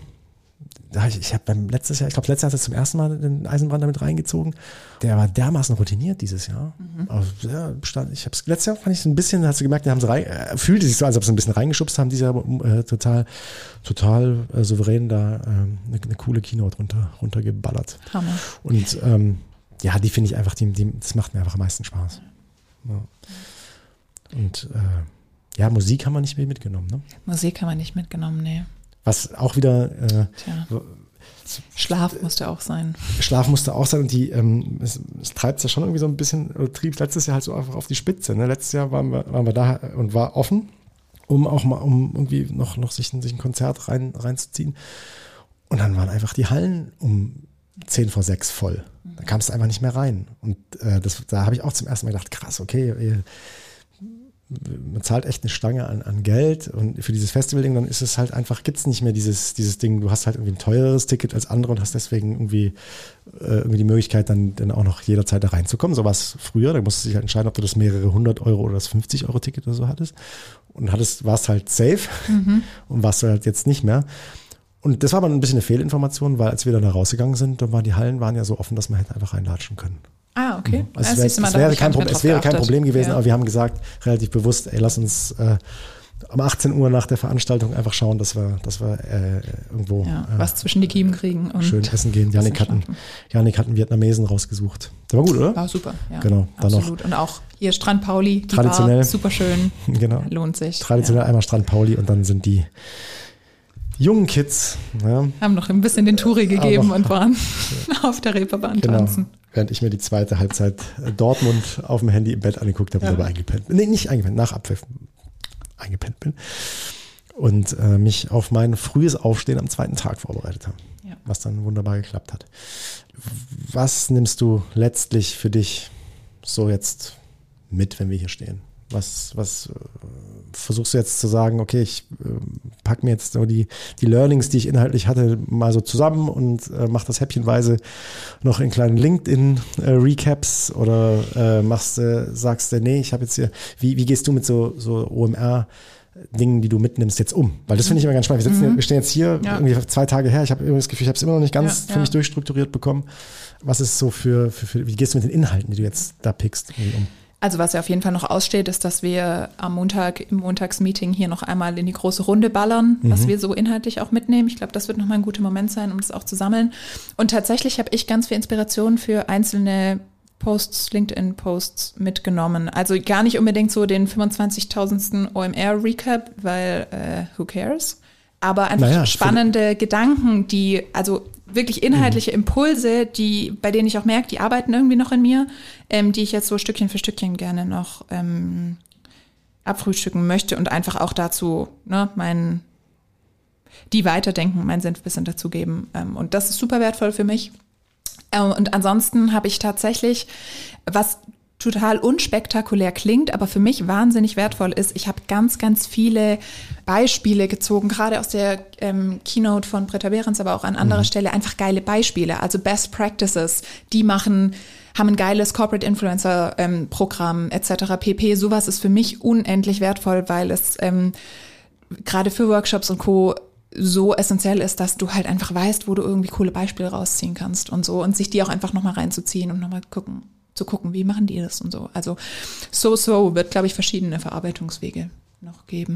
ich, ich habe beim letztes Jahr, ich glaube, letztes Jahr hat er zum ersten Mal den Eisenbrand damit reingezogen. Der war dermaßen routiniert dieses Jahr. Mhm. Also, ja, bestand, ich habe es letztes Jahr fand ich so ein bisschen, hast du gemerkt, die haben sie rein, äh, fühlte sich so, als ob sie ein bisschen reingeschubst haben, dieses Jahr äh, total, total äh, souverän da äh, eine, eine coole Keynote runter, runtergeballert. Hammer. Und ähm, ja, die finde ich einfach, die, die, das macht mir einfach am meisten Spaß. Ja. Und äh, ja, Musik haben wir nicht mehr mitgenommen, ne? Musik haben wir nicht mitgenommen, nee. Was auch wieder äh, Schlaf musste auch sein. Schlaf musste auch sein und die, ähm, es, es treibt es ja schon irgendwie so ein bisschen, oder trieb es letztes Jahr halt so einfach auf die Spitze. Ne? Letztes Jahr waren wir, waren wir da und war offen, um auch mal, um irgendwie noch, noch sich, sich ein Konzert rein, reinzuziehen. Und dann waren einfach die Hallen um zehn vor sechs voll. Da kamst du einfach nicht mehr rein. Und äh, das, da habe ich auch zum ersten Mal gedacht, krass, okay, man zahlt echt eine Stange an, an Geld und für dieses Festival-Ding, dann ist es halt einfach, gibt's nicht mehr dieses, dieses Ding, du hast halt irgendwie ein teureres Ticket als andere und hast deswegen irgendwie, äh, irgendwie die Möglichkeit, dann, dann auch noch jederzeit da reinzukommen. So war es früher, da musstest du dich halt entscheiden, ob du das mehrere hundert Euro oder das fünfzig Euro Ticket oder so hattest und hattest, warst halt safe mhm. und warst du halt jetzt nicht mehr. Und das war aber ein bisschen eine Fehlinformation, weil als wir dann da rausgegangen sind, dann waren die Hallen waren ja so offen, dass man hätte einfach reinlatschen können. Ah, okay. Also es, wär, es, mal, wäre kein, es wäre kein Problem gewesen, ja. aber wir haben gesagt, relativ bewusst, ey, lass uns äh, um achtzehn Uhr nach der Veranstaltung einfach schauen, dass wir, dass wir äh, irgendwo ja, äh, was zwischen die Kiemen kriegen und schön essen gehen. Janik hatten, Janik hatten Vietnamesen rausgesucht. Der war gut, oder? War super, ja. Genau, dann absolut. Noch. Und auch hier Strand Pauli, die traditionell, Bar, super schön. Genau. Lohnt sich. Traditionell ja. einmal Strand Pauli und dann sind die jungen Kids ja, haben noch ein bisschen den Touri gegeben noch, und waren auf der Reeperbahn genau. tanzen. Während ich mir die zweite Halbzeit Dortmund auf dem Handy im Bett angeguckt habe ja. und dabei eingepennt bin. Nee, nicht eingepennt, nach Abpfiff eingepennt bin. Und äh, mich auf mein frühes Aufstehen am zweiten Tag vorbereitet habe. Ja. Was dann wunderbar geklappt hat. Was nimmst du letztlich für dich so jetzt mit, wenn wir hier stehen? Was, was äh, versuchst du jetzt zu sagen, okay, ich äh, pack mir jetzt so die, die Learnings, die ich inhaltlich hatte, mal so zusammen und äh, mach das häppchenweise noch in kleinen LinkedIn-Recaps äh, oder äh, machst äh, sagst du, nee, ich habe jetzt hier, wie, wie gehst du mit so, so O M R-Dingen, die du mitnimmst, jetzt um? Weil das finde ich immer ganz spannend. Wir, sitzen, mhm. wir stehen jetzt hier ja. irgendwie zwei Tage her, ich habe irgendwie das Gefühl, ich habe es immer noch nicht ganz ja, für mich ja. durchstrukturiert bekommen. Was ist so für, für, für, wie gehst du mit den Inhalten, die du jetzt da pickst, irgendwie um? Also was ja auf jeden Fall noch aussteht, ist, dass wir am Montag im Montagsmeeting hier noch einmal in die große Runde ballern, mhm. was wir so inhaltlich auch mitnehmen. Ich glaube, das wird nochmal ein guter Moment sein, um das auch zu sammeln. Und tatsächlich habe ich ganz viel Inspiration für einzelne Posts, LinkedIn-Posts mitgenommen. Also gar nicht unbedingt so den fünfundzwanzigtausendsten O M R-Recap, weil äh, who cares? Aber einfach naja, spannende Gedanken, die, also wirklich inhaltliche Impulse, die, bei denen ich auch merke, die arbeiten irgendwie noch in mir, ähm, die ich jetzt so Stückchen für Stückchen gerne noch ähm, abfrühstücken möchte und einfach auch dazu, ne, mein, die weiterdenken, meinen Senf ein bisschen dazugeben. Ähm, und das ist super wertvoll für mich. Ähm, und ansonsten habe ich tatsächlich, was total unspektakulär klingt, aber für mich wahnsinnig wertvoll ist, ich habe ganz, ganz viele Beispiele gezogen, gerade aus der ähm, Keynote von Britta Behrens, aber auch an anderer mhm. Stelle, einfach geile Beispiele, also Best Practices, die machen, haben ein geiles Corporate Influencer ähm, Programm et cetera pp. Sowas ist für mich unendlich wertvoll, weil es ähm, gerade für Workshops und Co. so essentiell ist, dass du halt einfach weißt, wo du irgendwie coole Beispiele rausziehen kannst und so und sich die auch einfach nochmal reinzuziehen und nochmal gucken. zu gucken, wie machen die das und so. Also so, so wird, glaube ich, verschiedene Verarbeitungswege noch geben.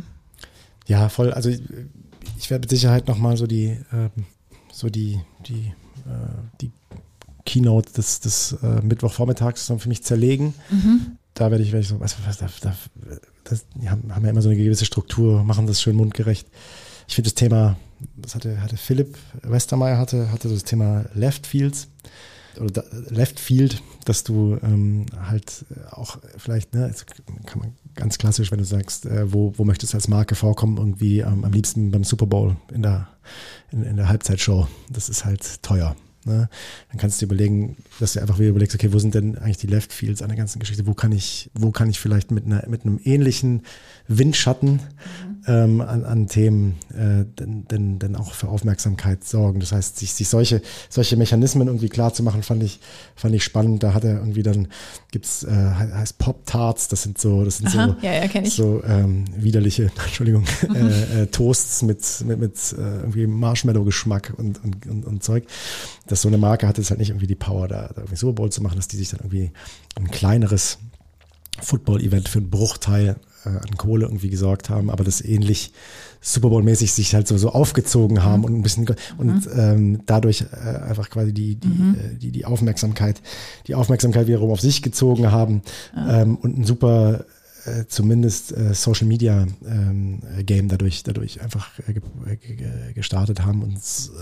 Ja, voll. Also ich, ich werde mit Sicherheit nochmal so die, äh, so die, die, äh, die Keynote des, des äh, Mittwochvormittags für mich zerlegen. Mhm. Da werde ich, werde ich so, was, was, da, da, das, die haben, haben ja immer so eine gewisse Struktur, machen das schön mundgerecht. Ich finde das Thema, das hatte, hatte Philipp Westermeier hatte, hatte das Thema Left Fields. Oder Left Field, dass du ähm, halt auch vielleicht, ne, kann man ganz klassisch, wenn du sagst, äh, wo, wo möchtest du als Marke vorkommen, irgendwie ähm, am liebsten beim Super Bowl in der, in, in der Halbzeitshow. Das ist halt teuer. Ne? Dann kannst du dir überlegen, dass du einfach wieder überlegst, okay, wo sind denn eigentlich die Left Fields an der ganzen Geschichte? Wo kann ich, wo kann ich vielleicht mit einer, mit einem ähnlichen Windschatten mhm. ähm, an, an Themen äh, denn, denn, denn auch für Aufmerksamkeit sorgen? Das heißt, sich, sich solche, solche Mechanismen irgendwie klar zu machen, fand ich, fand ich spannend. Da hat er irgendwie dann, gibt's, äh, heißt Pop-Tarts, das sind so, das sind Aha, so, ja, ja, kenn ich. so ähm, widerliche, Entschuldigung, mhm. äh, äh, Toasts mit, mit, mit äh, irgendwie Marshmallow-Geschmack und, und, und, und Zeug. Dass so eine Marke hat jetzt halt nicht irgendwie die Power, da, da irgendwie Super Bowl zu machen, dass die sich dann irgendwie ein kleineres Football-Event für einen Bruchteil äh, an Kohle irgendwie gesorgt haben, aber das ähnlich Super Bowl-mäßig sich halt so, so aufgezogen haben mhm. und ein bisschen und mhm. ähm, dadurch äh, einfach quasi die die, mhm. äh, die die Aufmerksamkeit die Aufmerksamkeit wiederum auf sich gezogen haben ja. ähm, und ein super äh, zumindest äh, Social Media ähm, Game dadurch dadurch einfach äh, ge ge gestartet haben und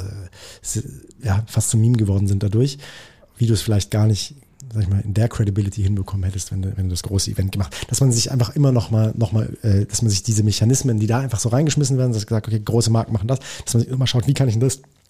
äh, ja fast zum Meme geworden sind dadurch, wie du es vielleicht gar nicht, sag ich mal, in der Credibility hinbekommen hättest, wenn du, wenn du das große Event gemacht hast. Dass man sich einfach immer noch mal, noch mal äh, dass man sich diese Mechanismen, die da einfach so reingeschmissen werden, dass gesagt, okay, große Marken machen das, dass man sich immer schaut, wie kann ich denn das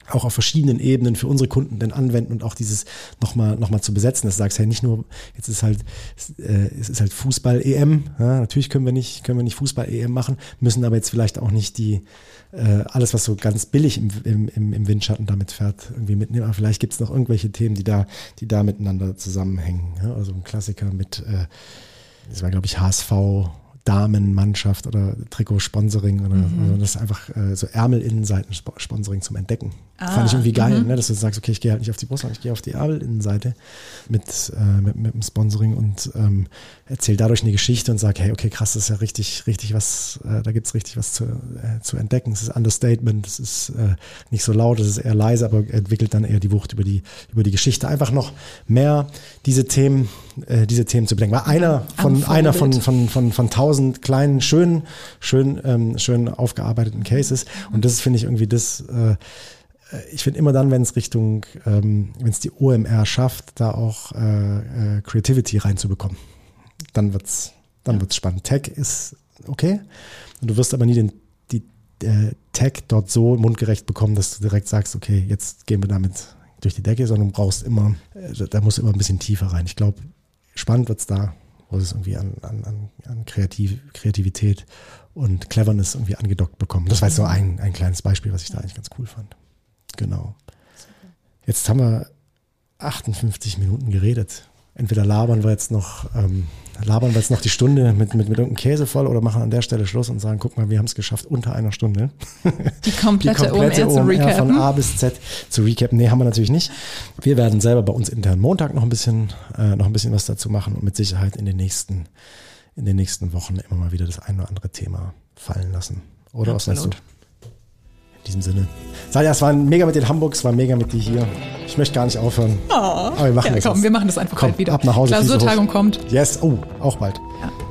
auch auf verschiedenen Ebenen für unsere Kunden dann anwenden und auch dieses nochmal noch mal zu besetzen, dass du sagst, hey, nicht nur, jetzt ist halt, äh, es ist halt Fußball-E M, ja, natürlich können wir nicht, können wir nicht Fußball-E M machen, müssen aber jetzt vielleicht auch nicht die, äh, alles, was so ganz billig im, im, im Windschatten damit fährt, irgendwie mitnehmen, aber vielleicht gibt es noch irgendwelche Themen, die da, die da miteinander zusammenhängen, ja, also ein Klassiker mit, äh, das war glaube ich H S V, Damenmannschaft oder Trikotsponsoring oder mhm. also das ist einfach äh, so Ärmel-Innenseiten-Sponsoring zum Entdecken. Ah, fand ich irgendwie geil, mhm. ne, dass du sagst, okay, ich gehe halt nicht auf die Brust, sondern ich gehe auf die Ärmel-Innenseite mit, äh, mit, mit dem Sponsoring und ähm, erzähle dadurch eine Geschichte und sage, hey, okay, krass, das ist ja richtig, richtig was, äh, da gibt's richtig was zu, äh, zu entdecken. Es ist Understatement, es ist äh, nicht so laut, es ist eher leise, aber entwickelt dann eher die Wucht über die, über die Geschichte. Einfach noch mehr diese Themen, äh, diese Themen zu bedenken. Weil einer von, einer von, von, von, von tausend kleinen, schönen, schön, ähm, schön aufgearbeiteten Cases. Und das ist, finde ich, irgendwie das, äh, ich finde immer dann, wenn es Richtung, ähm, wenn es die O M R schafft, da auch äh, äh, Creativity reinzubekommen, dann wird's, dann ja. wird's spannend. Tech ist okay, und du wirst aber nie den die äh, Tech dort so mundgerecht bekommen, dass du direkt sagst, okay, jetzt gehen wir damit durch die Decke, sondern du brauchst immer, äh, da muss immer ein bisschen tiefer rein. Ich glaube, spannend wird's da, wo es irgendwie an, an, an, an Kreativ, Kreativität und Cleverness irgendwie angedockt bekommen. Das war jetzt so ein, ein kleines Beispiel, was ich da eigentlich ganz cool fand. Genau. Jetzt haben wir achtundfünfzig Minuten geredet. Entweder labern wir jetzt noch, ähm, labern wir jetzt noch die Stunde mit, mit, mit irgendeinem Käse voll oder machen an der Stelle Schluss und sagen, guck mal, wir haben es geschafft, unter einer Stunde. Die komplette, die komplette O M R, O M R zu recappen. Von A bis Z zu recappen. Nee, haben wir natürlich nicht. Wir werden selber bei uns intern Montag noch ein bisschen, äh, noch ein bisschen was dazu machen und mit Sicherheit in den nächsten, in den nächsten Wochen immer mal wieder das ein oder andere Thema fallen lassen. Oder was meinst du? In diesem Sinne. Salja, es war mega mit den Hamburgs, es war mega mit dir hier. Ich möchte gar nicht aufhören. Oh, aber wir machen ja, das. Komm, wir machen das einfach komm, bald wieder. Ab nach Hause. Klausurtagung kommt. Yes, oh, auch bald. Ja.